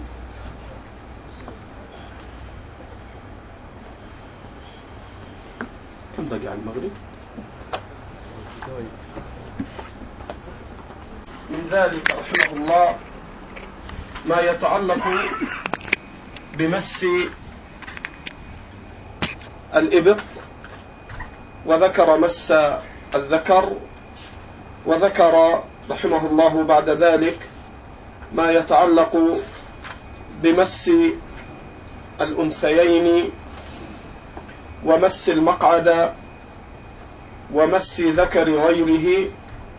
كم بقي على المغرب؟ من ذلك رحمه الله ما يتعلق بمس الإبط، وذكر مس الذكر، وذكر رحمه الله بعد ذلك ما يتعلق بمس الأنثيين ومس المقعد ومس ذكر غيره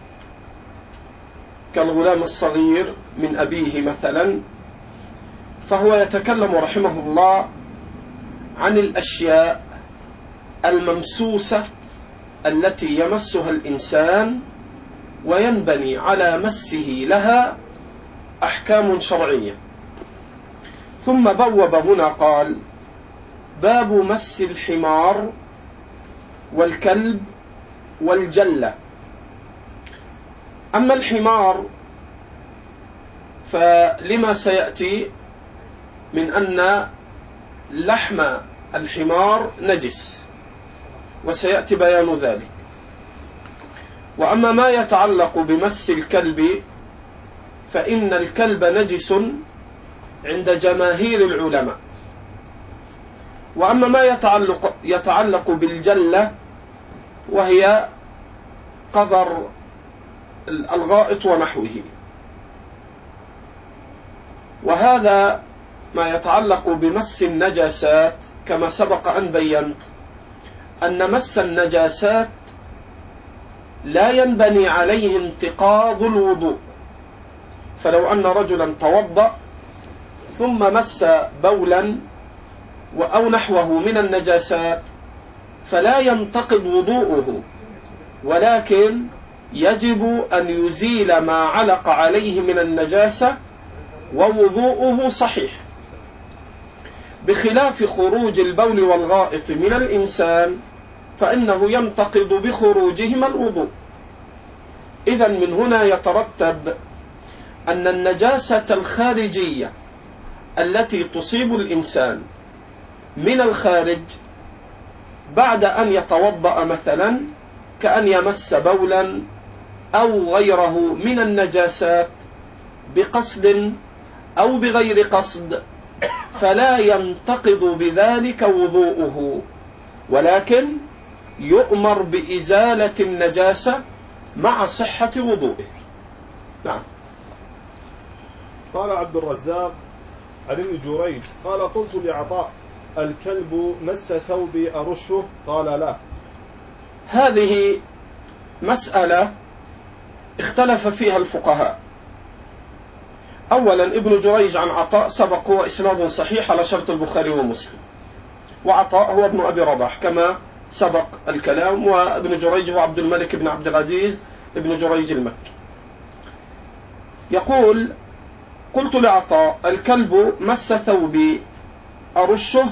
كالغلام الصغير من أبيه مثلا، فهو يتكلم رحمه الله عن الأشياء الممسوسة التي يمسها الإنسان وينبني على مسه لها أحكام شرعية. ثم بوب هنا قال: باب مس الحمار والكلب والجلة. أما الحمار فلما سيأتي من أن لحم الحمار نجس، وسيأتي بيان ذلك. وأما ما يتعلق بمس الكلب فإن الكلب نجس عند جماهير العلماء. وأما ما يتعلق بالجلة وهي قذر الغائط ونحوه، وهذا ما يتعلق بمس النجاسات كما سبق أن بينت أن مس النجاسات لا ينبني عليه انتقاض الوضوء. فلو أن رجلا توضأ ثم مس بولا أو نحوه من النجاسات فلا ينتقض وضوءه، ولكن يجب أن يزيل ما علق عليه من النجاسة ووضوءه صحيح، بخلاف خروج البول والغائط من الإنسان فإنه ينتقض بخروجهما الوضوء. إذن من هنا يترتب أن النجاسة الخارجية التي تصيب الإنسان من الخارج بعد أن يتوضأ مثلا، كأن يمس بولا أو غيره من النجاسات بقصد أو بغير قصد، فلا ينتقض بذلك وضوءه، ولكن يؤمر بإزالة النجاسة مع صحة وضوءه. نعم. قال عبد الرزاق عن ابن جريج قال: قلت لعطاء: الكلب مس ثوبي أرشه؟ قال: لا. هذه مسألة اختلف فيها الفقهاء. أولا ابن جريج عن عطاء سبق وإسناد صحيح على شرط البخاري ومسلم، وعطاء هو ابن أبي رباح كما سبق الكلام، وابن جريج هو عبد الملك بن عبد العزيز ابن جريج المكي. يقول: قلت لعطاء: الكلب مس ثوبي أرشه؟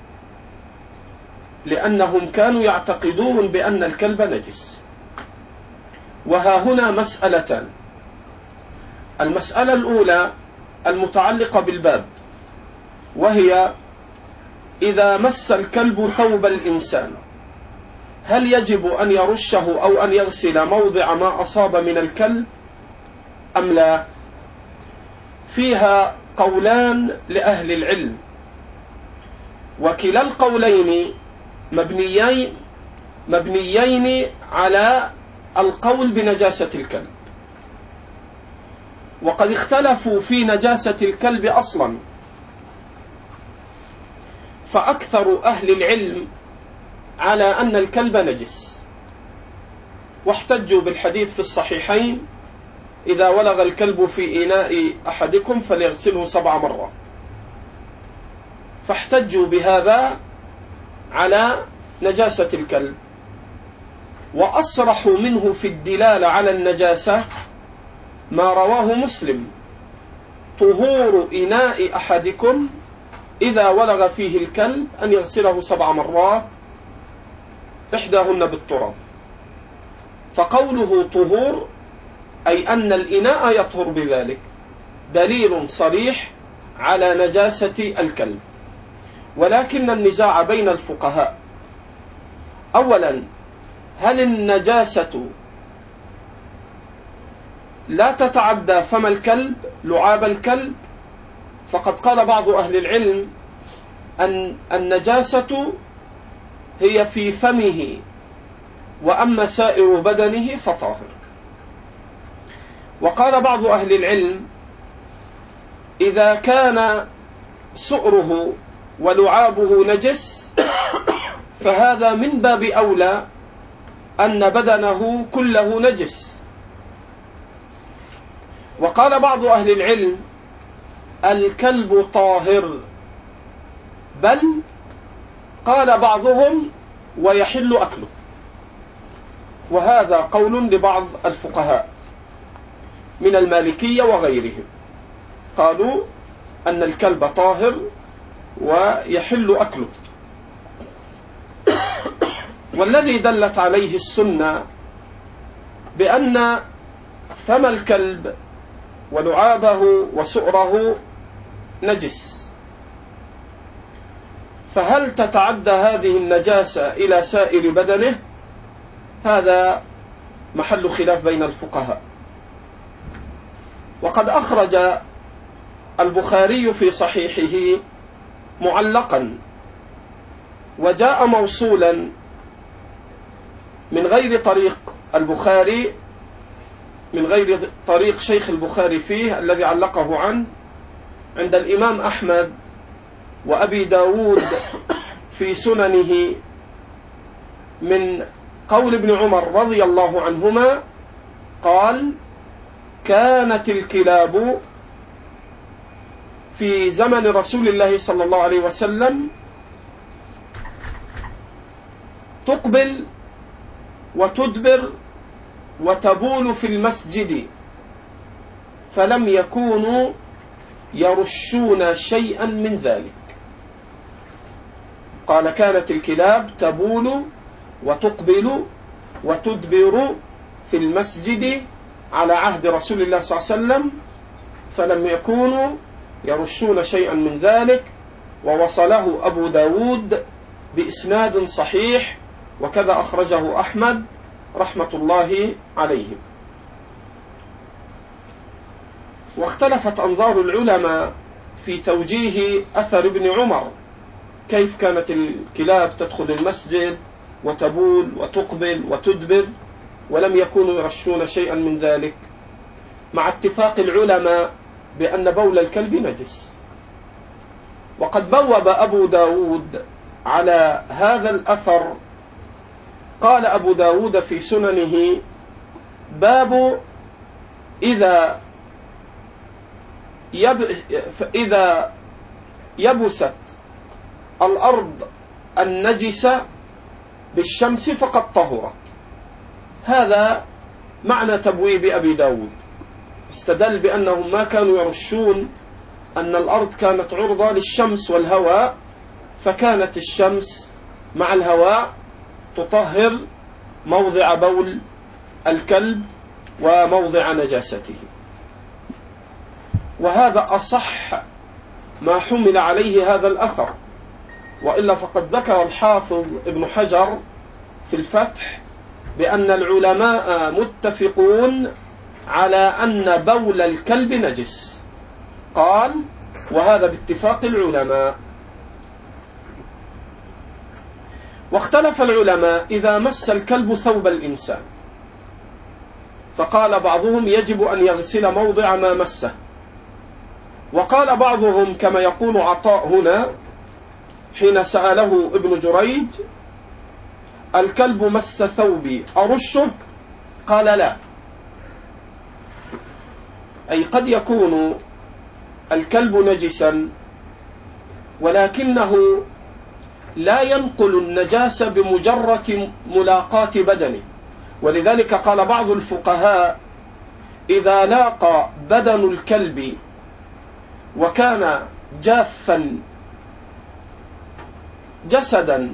لأنهم كانوا يعتقدون بأن الكلب نجس. وها هنا مسألتان: المسألة الأولى المتعلقة بالباب، وهي إذا مس الكلب ثوب الإنسان هل يجب أن يرشه أو أن يغسل موضع ما أصاب من الكلب أم لا؟ فيها قولان لأهل العلم، وكلا القولين مبنيين على القول بنجاسة الكلب. وقد اختلفوا في نجاسة الكلب أصلا، فأكثر أهل العلم على أن الكلب نجس، واحتجوا بالحديث في الصحيحين: إذا ولغ الكلب في إناء أحدكم فليغسله 7 مرات. فاحتجوا بهذا على نجاسة الكلب. وأصرح منه في الدلالة على النجاسة ما رواه مسلم: طهور إناء أحدكم إذا ولغ فيه الكلب أن يغسله 7 مرات إحداهن بالتراب. فقوله طهور أي أن الإناء يطهر بذلك، دليل صريح على نجاسة الكلب. ولكن النزاع بين الفقهاء: أولا، هل النجاسة لا تتعدى فم الكلب، لعاب الكلب؟ فقد قال بعض أهل العلم أن النجاسة هي في فمه، وأما سائر بدنه فطاهر. وقال بعض أهل العلم: إذا كان سؤره ولعابه نجس فهذا من باب أولى أن بدنه كله نجس. وقال بعض أهل العلم الكلب طاهر، بل قال بعضهم ويحل أكله، وهذا قول لبعض الفقهاء من المالكية وغيرهم، قالوا أن الكلب طاهر ويحل أكله. والذي دلت عليه السنة بأن فم الكلب ولعابه وسؤره نجس، فهل تتعدى هذه النجاسة إلى سائر بدنه؟ هذا محل خلاف بين الفقهاء. وقد أخرج البخاري في صحيحه معلقا، وجاء موصولا من غير طريق البخاري، من غير طريق شيخ البخاري فيه الذي علقه عنه، عند الإمام أحمد وأبي داود في سننه، من قول ابن عمر رضي الله عنهما قال: كانت الكلاب في زمن رسول الله صلى الله عليه وسلم تقبل وتدبر وتبول في المسجد، فلم يكونوا يرشون شيئا من ذلك. قال: كانت الكلاب تبول وتقبل وتدبر في المسجد على عهد رسول الله صلى الله عليه وسلم، فلم يكونوا يرشون شيئا من ذلك. ووصله أبو داود بإسناد صحيح، وكذا أخرجه أحمد رحمة الله عليه. واختلفت أنظار العلماء في توجيه أثر ابن عمر، كيف كانت الكلاب تدخل المسجد وتبول وتقبل وتدبر ولم يكونوا يرشون شيئا من ذلك، مع اتفاق العلماء بأن بول الكلب نجس. وقد بوب أبو داود على هذا الأثر، قال أبو داود في سننه: باب إذا يبست الأرض النجسة بالشمس فقد طهرت. هذا معنى تبويب أبي داود، استدل بأنهم ما كانوا يرشون، أن الأرض كانت عرضة للشمس والهواء، فكانت الشمس مع الهواء تطهر موضع بول الكلب وموضع نجاسته. وهذا أصح ما حمل عليه هذا الأثر، وإلا فقد ذكر الحافظ ابن حجر في الفتح بأن العلماء متفقون على أن بول الكلب نجس، قال: وهذا باتفاق العلماء. واختلف العلماء إذا مس الكلب ثوب الإنسان، فقال بعضهم يجب أن يغسل موضع ما مسه، وقال بعضهم كما يقول عطاء هنا حين سأله ابن جريج: الكلب مس ثوبي أرشه؟ قال: لا. أي قد يكون الكلب نجسا ولكنه لا ينقل النجاسة بمجرد ملاقاة بدنه، ولذلك قال بعض الفقهاء: إذا لاقى بدن الكلب وكان جافا جسدا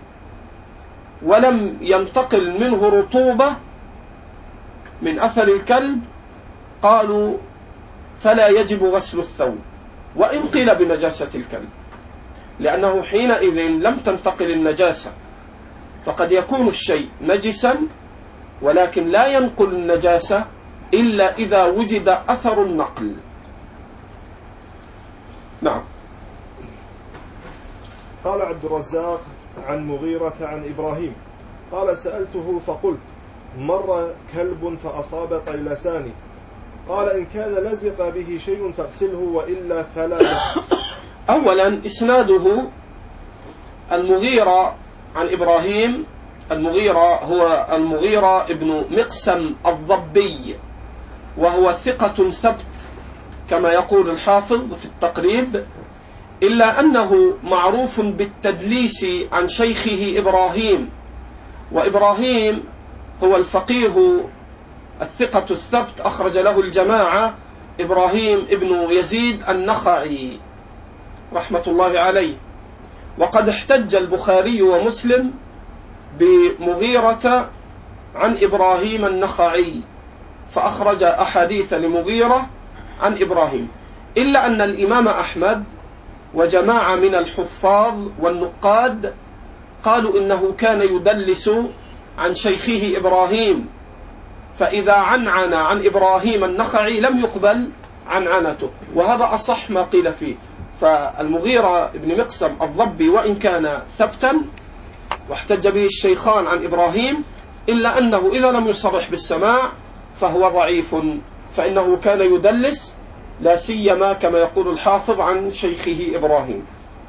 ولم ينتقل منه رطوبة من أثر الكلب، قالوا فلا يجب غسل الثوب وإن قيل بنجاسة الكلب، لأنه حينئذ لم تنتقل النجاسة، فقد يكون الشيء نجسا ولكن لا ينقل النجاسة إلا إذا وجد أثر النقل. نعم. قال عبد الرزاق عن مغيرة عن إبراهيم قال: سألته فقلت: مر كلب فأصاب طيلساني، قال: إن كان لزق به شيء فاغسله وإلا فلا بأس. أولا إسناده المغيرة عن إبراهيم. المغيرة هو المغيرة ابن مقسم الضبي، وهو ثقة ثبت كما يقول الحافظ في التقريب، إلا أنه معروف بالتدليس عن شيخه إبراهيم، وإبراهيم هو الفقيه الثقة الثبت، أخرج له الجماعة، إبراهيم ابن يزيد النخعي رحمة الله عليه. وقد احتج البخاري ومسلم بمغيرة عن إبراهيم النخعي، فأخرج أحاديث لمغيرة عن إبراهيم، إلا أن الإمام أحمد وجماعة من الحفاظ والنقاد قالوا إنه كان يدلس عن شيخه إبراهيم، فإذا عنعن عن إبراهيم النخعي لم يقبل عنعنته، وهذا أصح ما قيل فيه. فالمغيرة ابن مقسم الضبي وإن كان ثبتا واحتج به الشيخان عن إبراهيم، إلا أنه إذا لم يصرح بالسماع فهو ضعيف، فإنه كان يدلس لا سيما كما يقول الحافظ عن شيخه إبراهيم.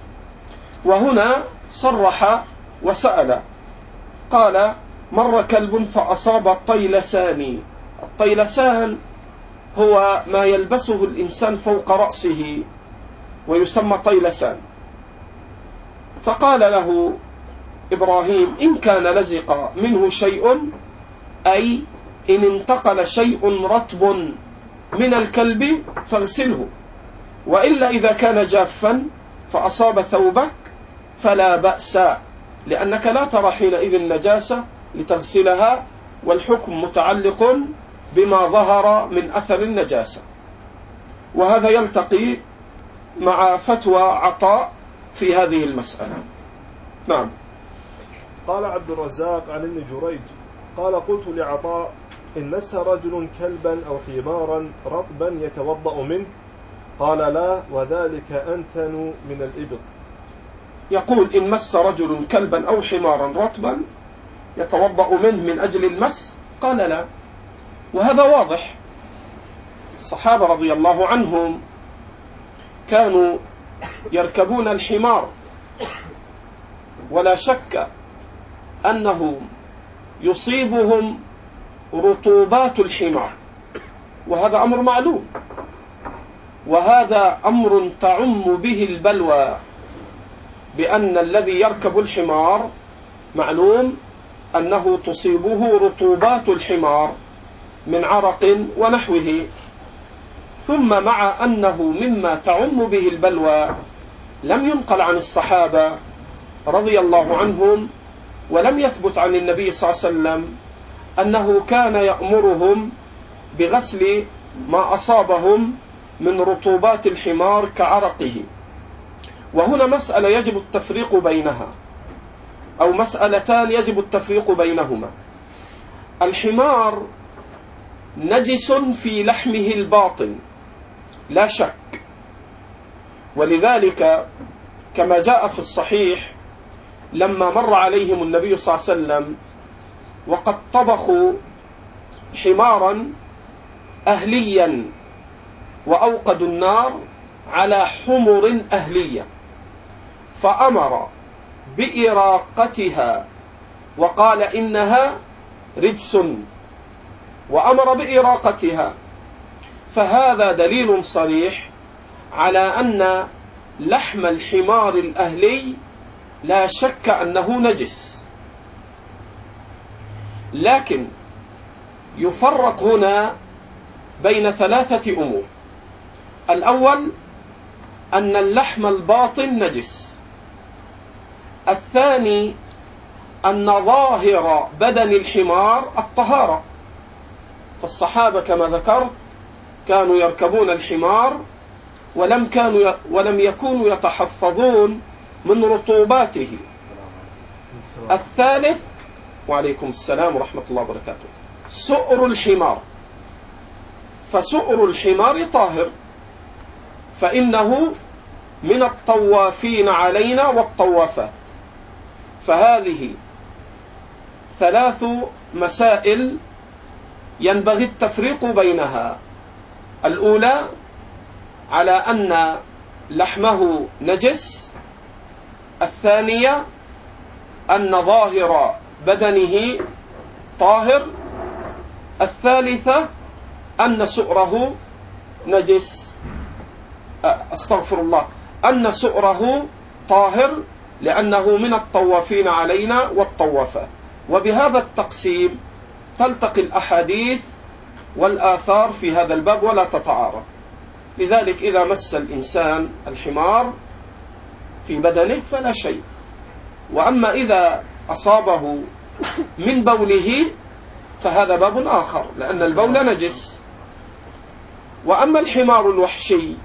وهنا صرح وسأل، قال مر كلب فأصاب طيلسان. الطيلسان هو ما يلبسه الإنسان فوق رأسه ويسمى طيلسان. فقال له إبراهيم إن كان لزق منه شيء، أي إن انتقل شيء رطب من الكلب فاغسله، وإلا إذا كان جافا فأصاب ثوبك فلا بأس، لأنك لا ترى حينئذ النجاسة لتغسلها، والحكم متعلق بما ظهر من أثر النجاسة. وهذا يلتقي مع فتوى عطاء في هذه المسألة. نعم. قال عبد الرزاق عن ابن جريج قال قلت لعطاء إن مس رجل كلبا أو حمارا رطبا يتوضأ منه؟ قال لا، وذلك أنتن من الإبط. يقول إن مس رجل كلبا أو حمارا رطبا يتوضأ منه من أجل المس؟ قال لا. وهذا واضح، الصحابة رضي الله عنهم كانوا يركبون الحمار، ولا شك أنه يصيبهم رطوبات الحمار، وهذا أمر معلوم، وهذا أمر تعم به البلوى، بأن الذي يركب الحمار معلوم أنه تصيبه رطوبات الحمار من عرق ونحوه. ثم مع أنه مما تعم به البلوى لم ينقل عن الصحابة رضي الله عنهم، ولم يثبت عن النبي صلى الله عليه وسلم أنه كان يأمرهم بغسل ما أصابهم من رطوبات الحمار كعرقه. وهنا مسألة يجب التفريق بينها، أو مسألتان يجب التفريق بينهما. الحمار نجس في لحمه الباطن لا شك، ولذلك كما جاء في الصحيح لما مر عليهم النبي صلى الله عليه وسلم وقد طبخوا حمارا أهليا وأوقدوا النار على حمر أهلية، فأمر بإراقتها وقال إنها رجس، وأمر بإراقتها، فهذا دليل صريح على أن لحم الحمار الأهلي لا شك أنه نجس. لكن يفرق هنا بين ثلاثة أمور. الأول أن اللحم الباطن نجس. الثاني أن ظاهر بدن الحمار الطهارة، فالصحابة كما ذكرت كانوا يركبون الحمار ولم يكونوا يتحفظون من رطوباته. الثالث وعليكم السلام ورحمة الله وبركاته سؤر الحمار، فسؤر الحمار طاهر، فإنه من الطوافين علينا والطوافات. فهذه ثلاث مسائل ينبغي التفريق بينها. الأولى على أن لحمه نجس. الثانية أن ظاهر بدنه طاهر. الثالثة أن سؤره نجس، أستغفر الله، أن سؤره طاهر لأنه من الطوافين علينا والطوافات. وبهذا التقسيم تلتقي الأحاديث والآثار في هذا الباب ولا تتعارض. لذلك إذا مس الإنسان الحمار في بدنه فلا شيء. وأما إذا أصابه من بوله فهذا باب آخر، لأن البول نجس. وأما الحمار الوحشي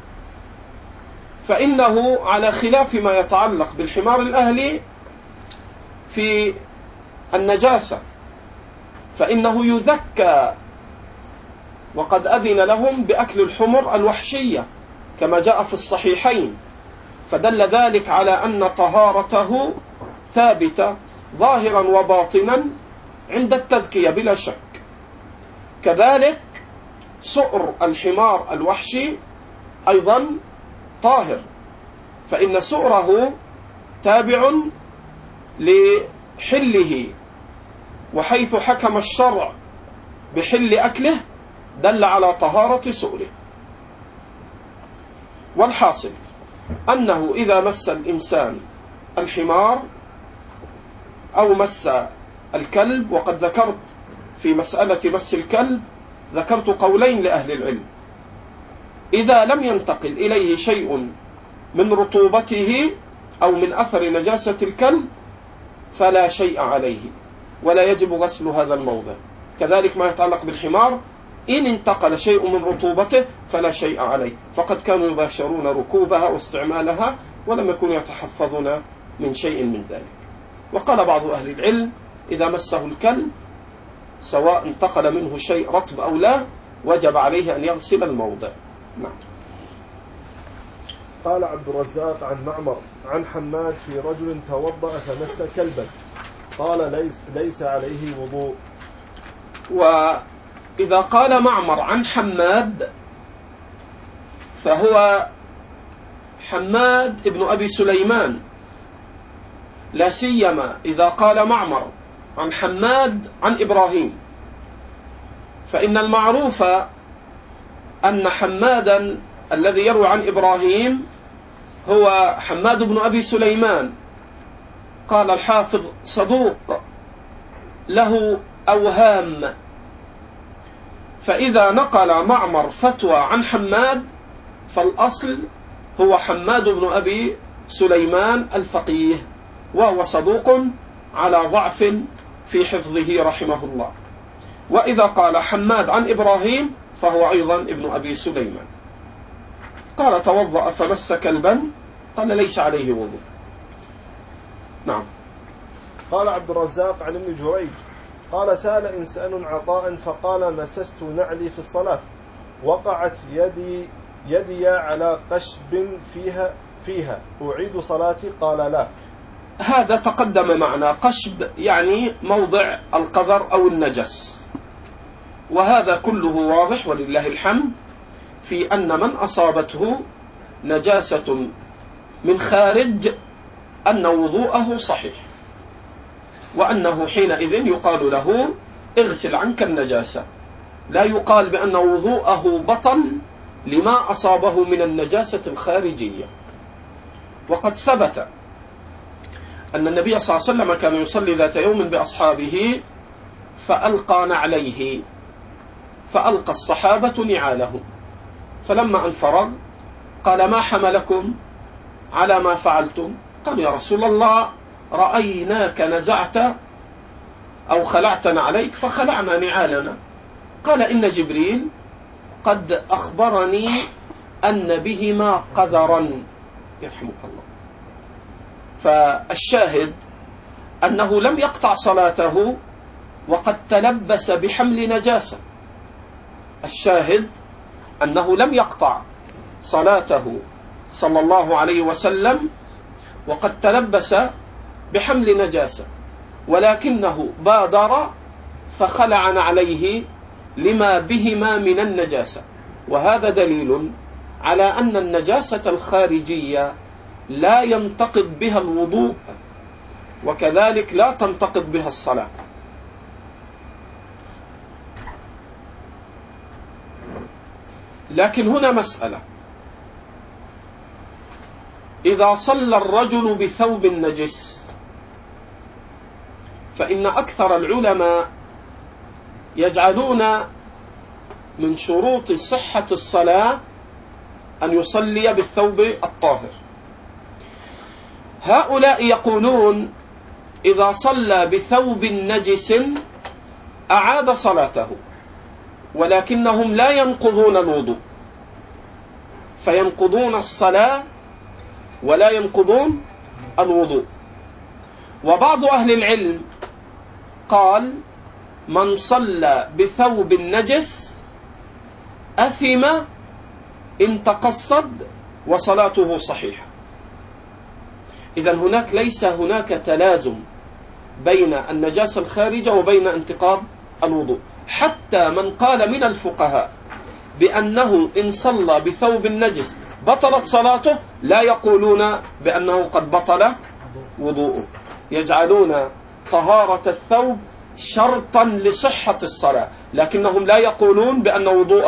فإنه على خلاف ما يتعلق بالحمار الأهلي في النجاسة، فإنه يذكى، وقد أذن لهم بأكل الحمر الوحشية كما جاء في الصحيحين، فدل ذلك على أن طهارته ثابتة ظاهرا وباطنا عند التذكية بلا شك. كذلك سؤر الحمار الوحشي أيضا طاهر، فإن سؤره تابع لحله، وحيث حكم الشرع بحل أكله دل على طهارة سؤره. والحاصل أنه إذا مس الإنسان الحمار أو مس الكلب، وقد ذكرت في مسألة مس الكلب ذكرت قولين لأهل العلم: إذا لم ينتقل إليه شيء من رطوبته أو من أثر نجاسة الكلب فلا شيء عليه ولا يجب غسل هذا الموضع. كذلك ما يتعلق بالحمار، إن انتقل شيء من رطوبته فلا شيء عليه، فقد كانوا يباشرون ركوبها واستعمالها ولم يكونوا يتحفظون من شيء من ذلك. وقال بعض أهل العلم إذا مسه الكلب سواء انتقل منه شيء رطب أو لا وجب عليه أن يغسل الموضع. نعم. قال عبد الرزاق عن معمر عن حماد في رجل توضأ فمس كلبا قال ليس عليه وضوء. وإذا قال معمر عن حماد فهو حماد ابن أبي سليمان، لا سيما إذا قال معمر عن حماد عن إبراهيم، فإن المعروف أن حمادا الذي يروي عن إبراهيم هو حماد بن أبي سليمان. قال الحافظ صدوق له أوهام، فإذا نقل معمر فتوى عن حماد فالأصل هو حماد بن أبي سليمان الفقيه، وهو صدوق على ضعف في حفظه رحمه الله. وإذا قال حماد عن إبراهيم فهو أيضا ابن أبي سليمان. قال توضأ فمس كلبا قال ليس عليه وضوء. نعم. قال عبد الرزاق عن ابن جريج قال سأل إنسان عطاء فقال مسست نعلي في الصلاة وقعت يدي على قشب فيها أعيد صلاتي؟ قال لا. هذا تقدم معنا، قشب يعني موضع القذر أو النجس، وهذا كله واضح ولله الحمد في أن من أصابته نجاسة من خارج أن وضوءه صحيح، وأنه حينئذ يقال له اغسل عنك النجاسة، لا يقال بأن وضوءه بطل لما أصابه من النجاسة الخارجية. وقد ثبت أن النبي صلى الله عليه وسلم كان يصلي ذات يوم بأصحابه فألقى نعليه، فألقى الصحابة نعالهم، فلما أن فرغ قال ما حملكم على ما فعلتم؟ قالوا يا رسول الله رأيناك نزعت أو خلعت نعليك فخلعنا نعالنا. قال إن جبريل قد أخبرني أن بهما قذرا، يرحمك الله. فالشاهد أنه لم يقطع صلاته وقد تلبس بحمل نجاسة، الشاهد أنه لم يقطع صلاته صلى الله عليه وسلم وقد تلبس بحمل نجاسة، ولكنه بادر فخلع عليه لما بهما من النجاسة، وهذا دليل على أن النجاسة الخارجية لا ينتقض بها الوضوء، وكذلك لا تنتقض بها الصلاة. لكن هنا مسألة: إذا صلى الرجل بثوب نجس، فإن أكثر العلماء يجعلون من شروط صحة الصلاة أن يصلي بالثوب الطاهر. هؤلاء يقولون إذا صلى بثوب نجس أعاد صلاته، ولكنهم لا ينقضون الوضوء، فينقضون الصلاة ولا ينقضون الوضوء. وبعض أهل العلم قال: من صلى بثوب نجس أثم إن تقصد وصلاته صحيحة. إذن هناك ليس هناك تلازم بين النجاسة الخارجة وبين انتقاض الوضوء. حتى من قال من الفقهاء بأنه إن صلى بثوب نجس بطلت صلاته لا يقولون بأنه قد بطل وضوءه، يجعلون طهارة الثوب شرطا لصحة الصلاة، لكنهم لا يقولون بأن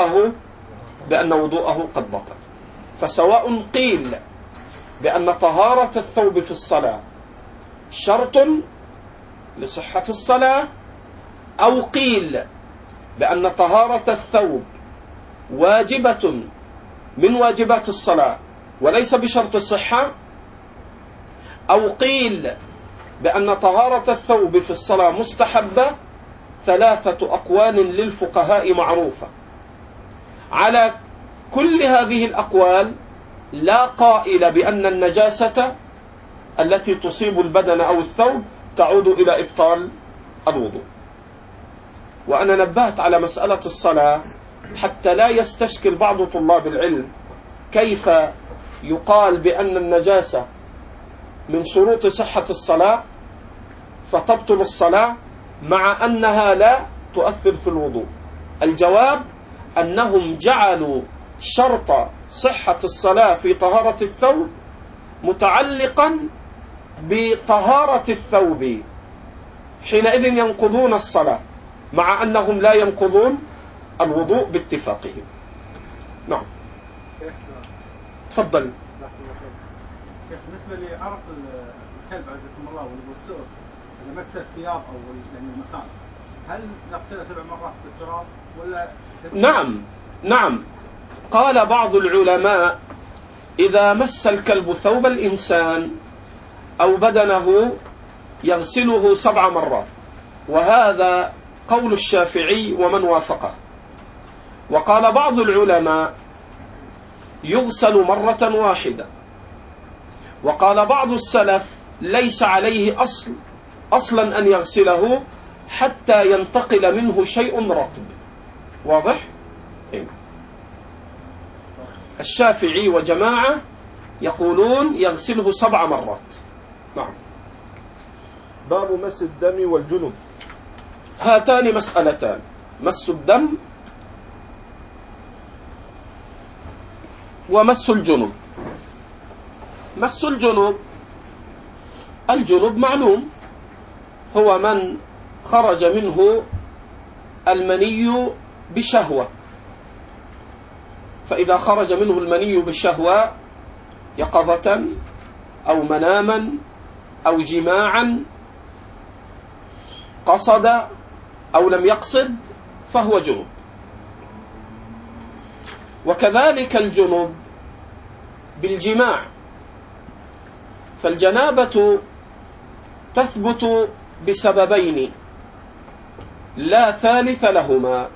وضوءه قد بطل. فسواء قيل بأن طهارة الثوب في الصلاة شرط لصحة الصلاة، أو قيل بأن طهارة الثوب واجبة من واجبات الصلاة وليس بشرط الصحة، أو قيل بأن طهارة الثوب في الصلاة مستحبة، ثلاثة أقوال للفقهاء معروفة. على كل هذه الأقوال لا قائل بأن النجاسة التي تصيب البدن أو الثوب تعود إلى إبطال الوضوء. وأنا نبهت على مسألة الصلاة حتى لا يستشكل بعض طلاب العلم كيف يقال بأن النجاسة من شروط صحة الصلاة فتبطل الصلاة مع أنها لا تؤثر في الوضوء. الجواب أنهم جعلوا شرط صحة الصلاة في طهارة الثوب متعلقا بطهارة الثوب، حينئذ ينقضون الصلاة مع أنهم لا ينقضون الوضوء باتفاقهم. نعم، تفضل. بالنسبة لعرق الكلب عزكم الله والسؤر إذا مس الثياب أو يعني المكان، هل نغسلها 7 مرات بالتراب ولا؟ نعم. قال بعض العلماء: إذا مس الكلب ثوب الإنسان أو بدنه يغسله 7 مرات، وهذا قول الشافعي ومن وافقه. وقال بعض العلماء: يغسل مرة واحدة. وقال بعض السلف: ليس عليه أصلا أن يغسله حتى ينتقل منه شيء رطب. واضح؟ الشافعي وجماعة يقولون يغسله 7 مرات. نعم. باب مس الدم والجنب. هاتان مسألتان: مس الدم ومس الجنب. مس الجنب معلوم، هو من خرج منه المني بشهوة، فإذا خرج منه المني بشهوة يقظة أو مناما أو جماعا، قصد أو لم يقصد، فهو جنب. وكذلك الجنب بالجماع، فالجنابة تثبت بسببين لا ثالث لهما.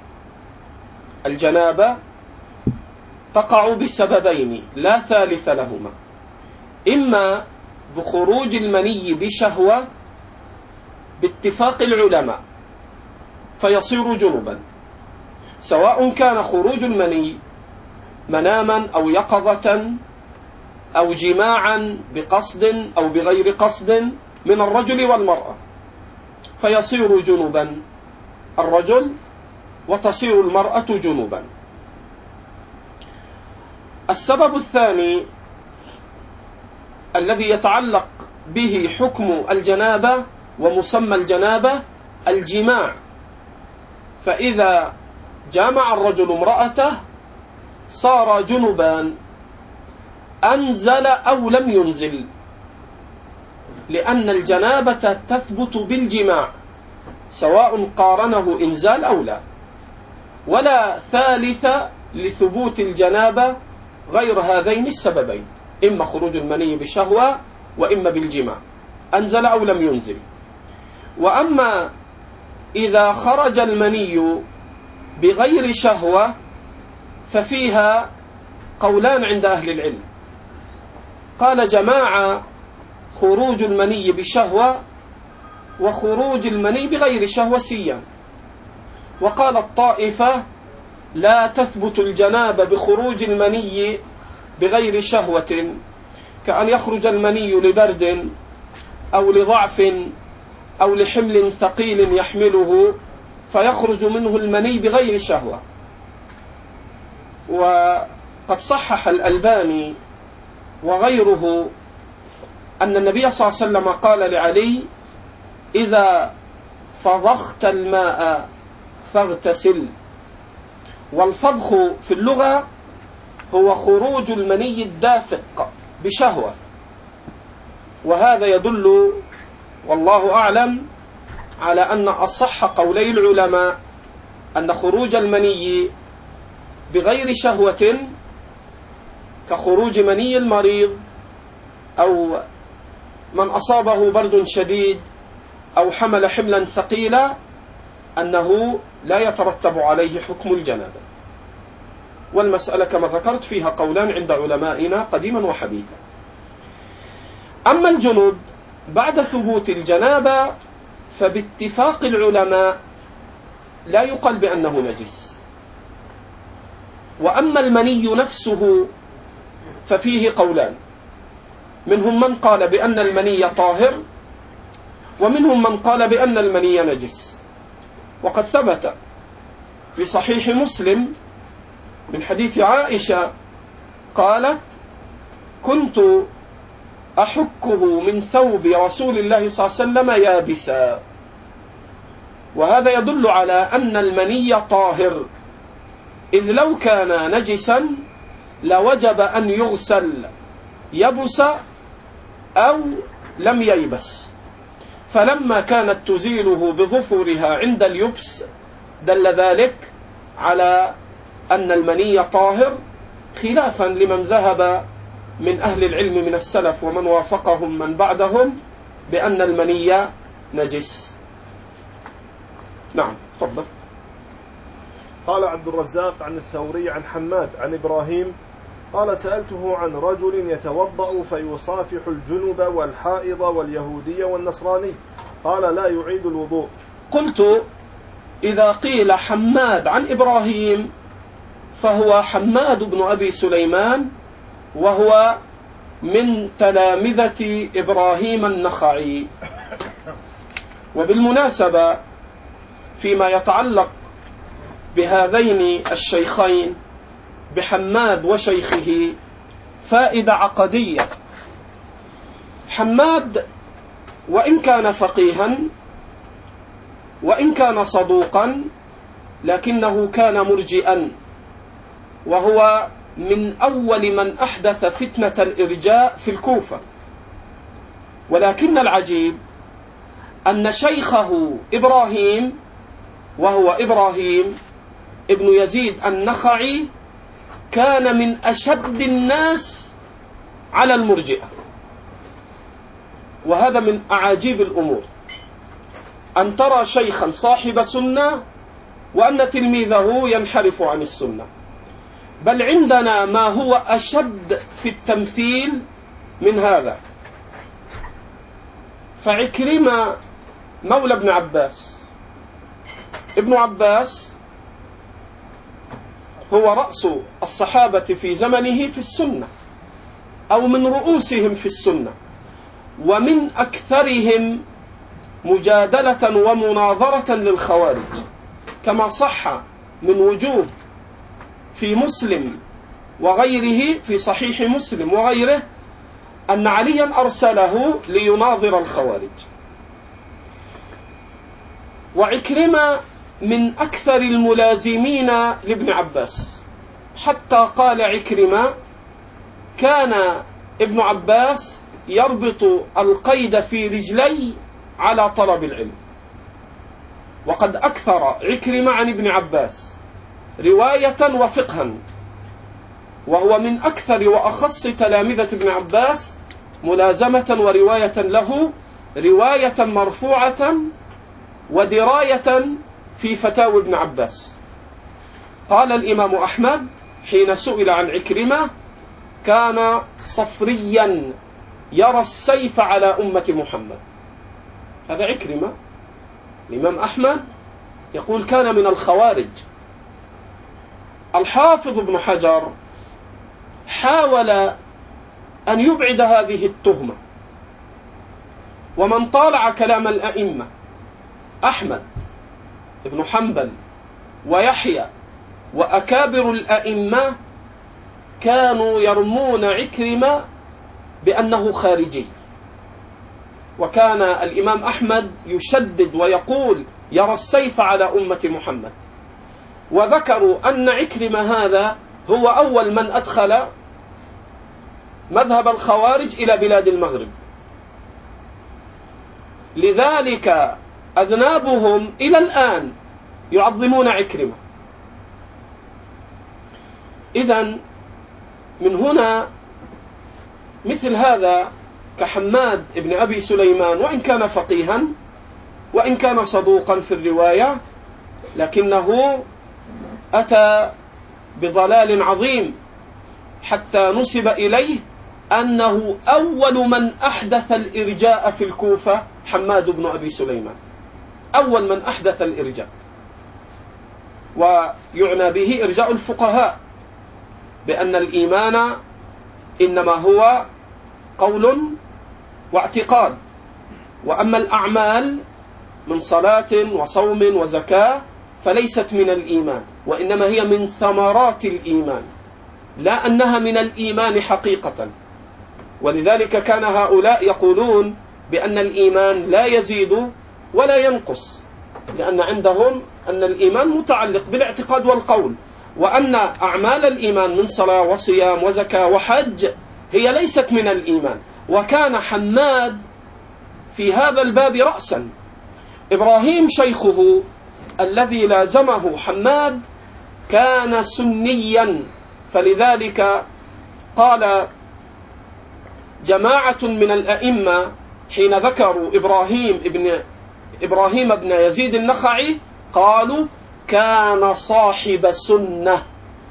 الجنابة تقع بسببين لا ثالث لهما: إما بخروج المني بشهوة باتفاق العلماء فيصير جنبا، سواء كان خروج المني مناما أو يقظة أو جماعا بقصد أو بغير قصد من الرجل والمرأة، فيصير جنبا الرجل وتصير المرأة جنبا. السبب الثاني الذي يتعلق به حكم الجنابة ومسمى الجنابة الجماع، فإذا جامع الرجل امرأته صار جنبان، أنزل أو لم ينزل، لأن الجنابة تثبت بالجماع سواء قارنه إنزال أو لا، ولا ثالث لثبوت الجنابة غير هذين السببين، إما خروج المني بشهوة وإما بالجماع، أنزل أو لم ينزل. وأما إذا خرج المني بغير شهوة ففيها قولان عند أهل العلم. قال جماعة خروج المني بشهوة وخروج المني بغير شهوة سيان، وقال الطائفة لا تثبت الجنابة بخروج المني بغير شهوة، كأن يخرج المني لبرد أو لضعف أو لحمل ثقيل يحمله فيخرج منه المني بغير شهوة. وقد صحح الألباني وغيره أن النبي صلى الله عليه وسلم قال لعلي إذا فضخت الماء فاغتسل. والفضخ في اللغة هو خروج المني الدافق بشهوة، وهذا يدل والله أعلم على أن أصح قولي العلماء أن خروج المني بغير شهوة كخروج مني المريض أو من أصابه برد شديد أو حمل حملا ثقيلا أنه لا يترتب عليه حكم الجنابة. والمسألة كما ذكرت فيها قولان عند علمائنا قديما وحديثا. أما الجنوب بعد ثبوت الجنابة فباتفاق العلماء لا يقال بأنه نجس. وأما المني نفسه ففيه قولان، منهم من قال بأن المني طاهر ومنهم من قال بأن المني نجس. وقد ثبت في صحيح مسلم من حديث عائشة قالت كنت أحكه من ثوب رسول الله صلى الله عليه وسلم يابسا، وهذا يدل على أن المني طاهر، إذ لو كان نجسا لوجب أن يغسل يبس أو لم ييبس، فلما كانت تزيله بظفرها عند اليبس دل ذلك على أن المني طاهر، خلافا لمن ذهب من أهل العلم من السلف ومن وافقهم من بعدهم بأن المني نجس. نعم تفضل. قال عبد الرزاق عن الثوري عن حماد عن إبراهيم قال سألته عن رجل يتوضأ فيصافح الجنب والحائض واليهودي والنصراني، قال لا يعيد الوضوء. قلت إذا قيل حماد عن إبراهيم فهو حماد بن أبي سليمان، وهو من تلامذة إبراهيم النخعي. وبالمناسبة فيما يتعلق بهذين الشيخين بحماد وشيخه فائدة عقدية. حماد وإن كان فقيها وإن كان صدوقا لكنه كان مرجئا، وهو من أول من أحدث فتنة الإرجاء في الكوفة. ولكن العجيب أن شيخه إبراهيم، وهو إبراهيم ابن يزيد النخعي، كان من أشد الناس على المرجئة. وهذا من أعاجيب الأمور أن ترى شيخا صاحب سنة وأن تلميذه ينحرف عن السنة، بل عندنا ما هو أشد في التمثيل من هذا. فعكرمة مولى ابن عباس، ابن عباس هو رأس الصحابة في زمنه في السنة، أو من رؤوسهم في السنة، ومن أكثرهم مجادلة ومناظرة للخوارج، كما صح من وجوه في مسلم وغيره في صحيح مسلم وغيره أن عليا أرسله ليناظر الخوارج. وعكرمة من أكثر الملازمين لابن عباس، حتى قال عكرمة: كان ابن عباس يربط القيد في رجلي على طلب العلم. وقد أكثر عكرمة عن ابن عباس رواية وفقها، وهو من أكثر وأخص تلامذة ابن عباس ملازمة ورواية له، رواية مرفوعة ودراية في فتاوى ابن عباس. قال الإمام أحمد حين سئل عن عكرمة: كان صفريا يرى السيف على أمة محمد. هذا عكرمة. الإمام أحمد يقول كان من الخوارج. الحافظ ابن حجر حاول أن يبعد هذه التهمة، ومن طالع كلام الأئمة أحمد ابن حنبل ويحيى وأكابر الأئمة كانوا يرمون عكرمة بأنه خارجي، وكان الإمام أحمد يشدد ويقول يرى السيف على أمة محمد. وذكروا أن عكرمة هذا هو أول من أدخل مذهب الخوارج إلى بلاد المغرب، لذلك أذنابهم إلى الآن يعظمون عكرمة. إذن من هنا مثل هذا كحماد ابن أبي سليمان، وإن كان فقيها وإن كان صدوقا في الرواية، لكنه أتى بضلال عظيم حتى نسب إليه أنه أول من أحدث الإرجاء في الكوفة حماد بن أبي سليمان، أول من أحدث الإرجاء. ويعنى به إرجاء الفقهاء بأن الإيمان إنما هو قول واعتقاد، وأما الأعمال من صلاة وصوم وزكاة فليست من الإيمان، وإنما هي من ثمرات الإيمان، لا أنها من الإيمان حقيقة. ولذلك كان هؤلاء يقولون بأن الإيمان لا يزيد ولا ينقص، لأن عندهم أن الإيمان متعلق بالاعتقاد والقول، وأن أعمال الإيمان من صلاة وصيام وزكاة وحج هي ليست من الإيمان. وكان حماد في هذا الباب رأسا. إبراهيم شيخه الذي لازمه حماد كان سنيا، فلذلك قال جماعة من الأئمة حين ذكروا إبراهيم بن يزيد النخعي قالوا كان صاحب سنة،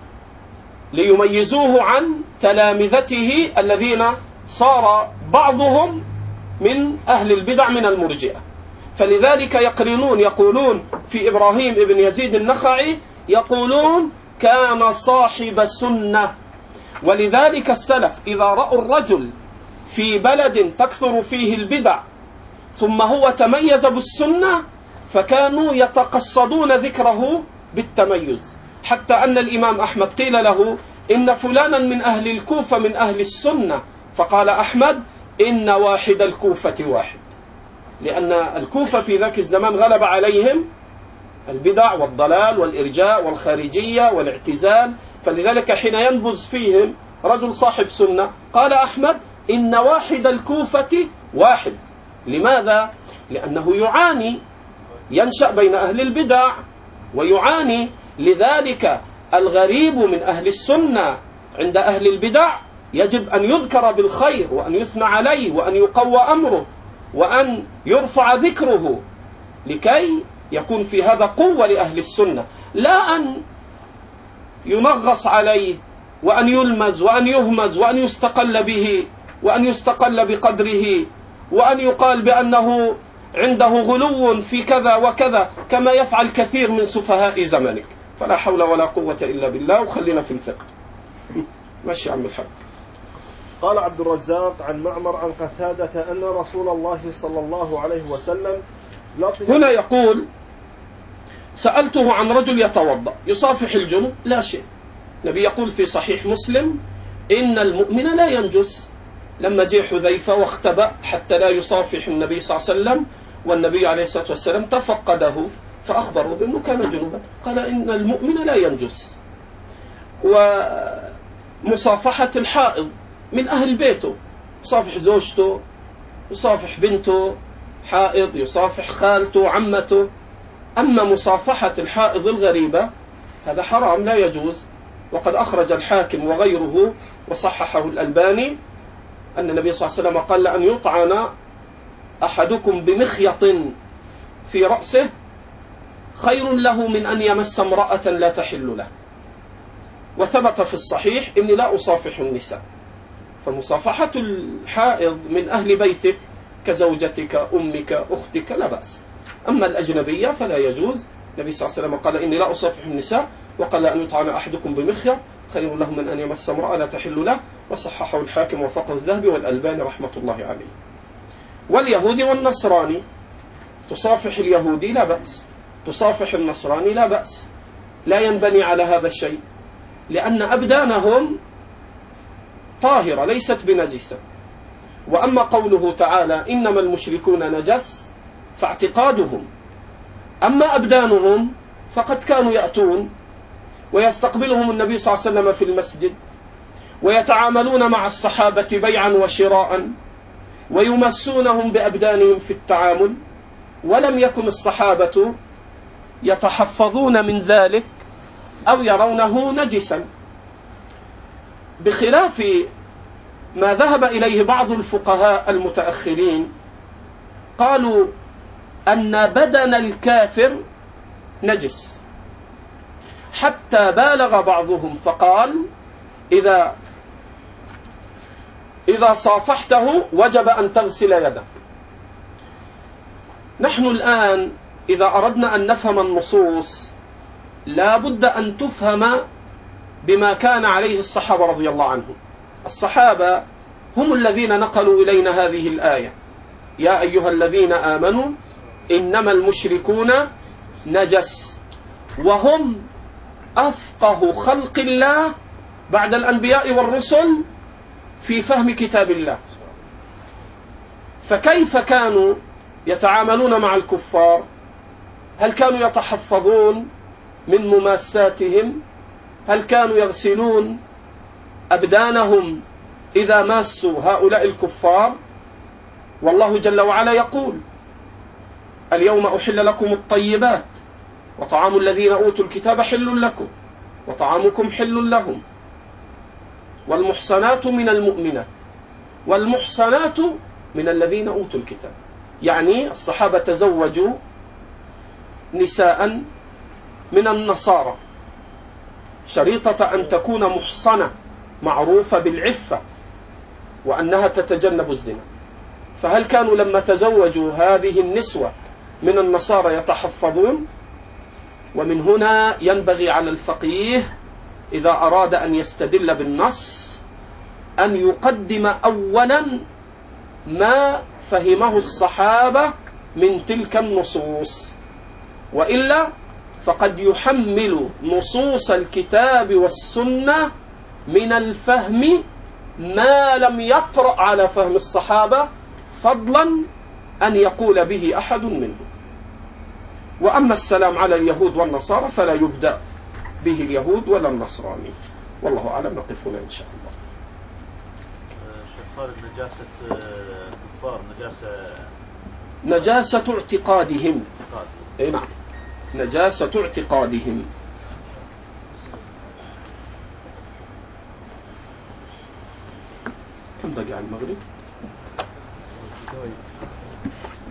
ليميزوه عن تلامذته الذين صار بعضهم من أهل البدع من المرجئة. فلذلك يقولون في إبراهيم بن يزيد النخعي يقولون كان صاحب سنة. ولذلك السلف إذا رأوا الرجل في بلد تكثر فيه البدع ثم هو تميز بالسنة فكانوا يتقصدون ذكره بالتميز، حتى أن الإمام أحمد قيل له إن فلانا من أهل الكوفة من أهل السنة، فقال أحمد إن واحد الكوفة واحد، لأن الكوفة في ذاك الزمان غلب عليهم البدع والضلال والإرجاء والخارجية والاعتزال، فلذلك حين ينبذ فيهم رجل صاحب سنة قال أحمد إن واحد الكوفة واحد. لماذا؟ لأنه يعاني، ينشأ بين أهل البدع ويعاني. لذلك الغريب من أهل السنة عند أهل البدع يجب أن يذكر بالخير وأن يثنى عليه وأن يقوى أمره وأن يرفع ذكره لكي يكون في هذا قوة لأهل السنة، لا أن ينغص عليه وأن يلمز وأن يهمز وأن يستقل به وأن يستقل بقدره وأن يقال بأنه عنده غلو في كذا وكذا كما يفعل كثير من سفهاء زمنك. فلا حول ولا قوة إلا بالله. وخلينا في الفقه. ماشي عم الحق. قال عبد الرزاق عن معمر عن قتادة أن رسول الله صلى الله عليه وسلم هنا يقول سألته عن رجل يتوضأ يصافح الجنوب لا شيء، النبي يقول في صحيح مسلم إن المؤمن لا ينجس. لما جاء حذيفة واختبأ حتى لا يصافح النبي صلى الله عليه وسلم، والنبي عليه الصلاة والسلام تفقده فأخبره بأنه كان جنوبا، قال إن المؤمن لا ينجس. ومصافحة الحائض من أهل بيته، يصافح زوجته، يصافح بنته حائض، يصافح خالته عمته. أما مصافحة الحائض الغريبة هذا حرام لا يجوز. وقد أخرج الحاكم وغيره وصححه الألباني أن النبي صلى الله عليه وسلم قال أن يطعن أحدكم بمخيط في رأسه خير له من أن يمس امرأة لا تحل له. وثبت في الصحيح إني لا أصافح النساء. فمصافحة الحائض من أهل بيتك كزوجتك أمك أختك لا بأس. أما الأجنبية فلا يجوز. النبي صلى الله عليه وسلم قال إني لا أصافح النساء، وقال أن يطعن أحدكم بمخيط خير له من أن يمس امرأة لا تحل له. وصححه الحاكم وفقه الذهبي والألباني رحمة الله عليه. واليهودي والنصراني، تصافح اليهودي لا بأس، تصافح النصراني لا بأس، لا ينبني على هذا الشيء، لأن أبدانهم طاهرة ليست بنجسة. وأما قوله تعالى إنما المشركون نجس فاعتقادهم، أما أبدانهم فقد كانوا يأتون ويستقبلهم النبي صلى الله عليه وسلم في المسجد، ويتعاملون مع الصحابة بيعا وشراء، ويمسونهم بأبدانهم في التعامل، ولم يكن الصحابة يتحفظون من ذلك أو يرونه نجسا، بخلاف ما ذهب إليه بعض الفقهاء المتأخرين. قالوا أن بدن الكافر نجس، حتى بالغ بعضهم فقال إذا صافحته وجب أن تغسل يده. نحن الآن إذا أردنا أن نفهم النصوص لا بد أن تفهم بما كان عليه الصحابة رضي الله عنهم. الصحابة هم الذين نقلوا إلينا هذه الآية: يا أيها الذين آمنوا إنما المشركون نجس. وهم أفقه خلق الله بعد الأنبياء والرسل في فهم كتاب الله. فكيف كانوا يتعاملون مع الكفار؟ هل كانوا يتحفظون من مماساتهم؟ هل كانوا يغسلون أبدانهم إذا ماسوا هؤلاء الكفار؟ والله جل وعلا يقول: اليوم أحل لكم الطيبات وطعام الذين أوتوا الكتاب حل لكم وطعامكم حل لهم والمحصنات من المؤمنات والمحصنات من الذين أوتوا الكتاب. يعني الصحابة تزوجوا نساء من النصارى، شريطة أن تكون محصنة معروفة بالعفة وأنها تتجنب الزنا. فهل كانوا لما تزوجوا هذه النسوة من النصارى يتحفظون؟ ومن هنا ينبغي على الفقيه إذا أراد أن يستدل بالنص أن يقدم أولا ما فهمه الصحابة من تلك النصوص، وإلا فقد يحمل نصوص الكتاب والسنة من الفهم ما لم يطرأ على فهم الصحابة، فضلا أن يقول به أحد منهم. وأما السلام على اليهود والنصارى فلا يبدأ به اليهود ولا النصراني. والله أعلم. نقف هنا إن شاء الله. شيخ خالد، نجاسة الكفار نجاسة اعتقادهم. أي نعم، نجاسة اعتقادهم. كم بقي على المغرب؟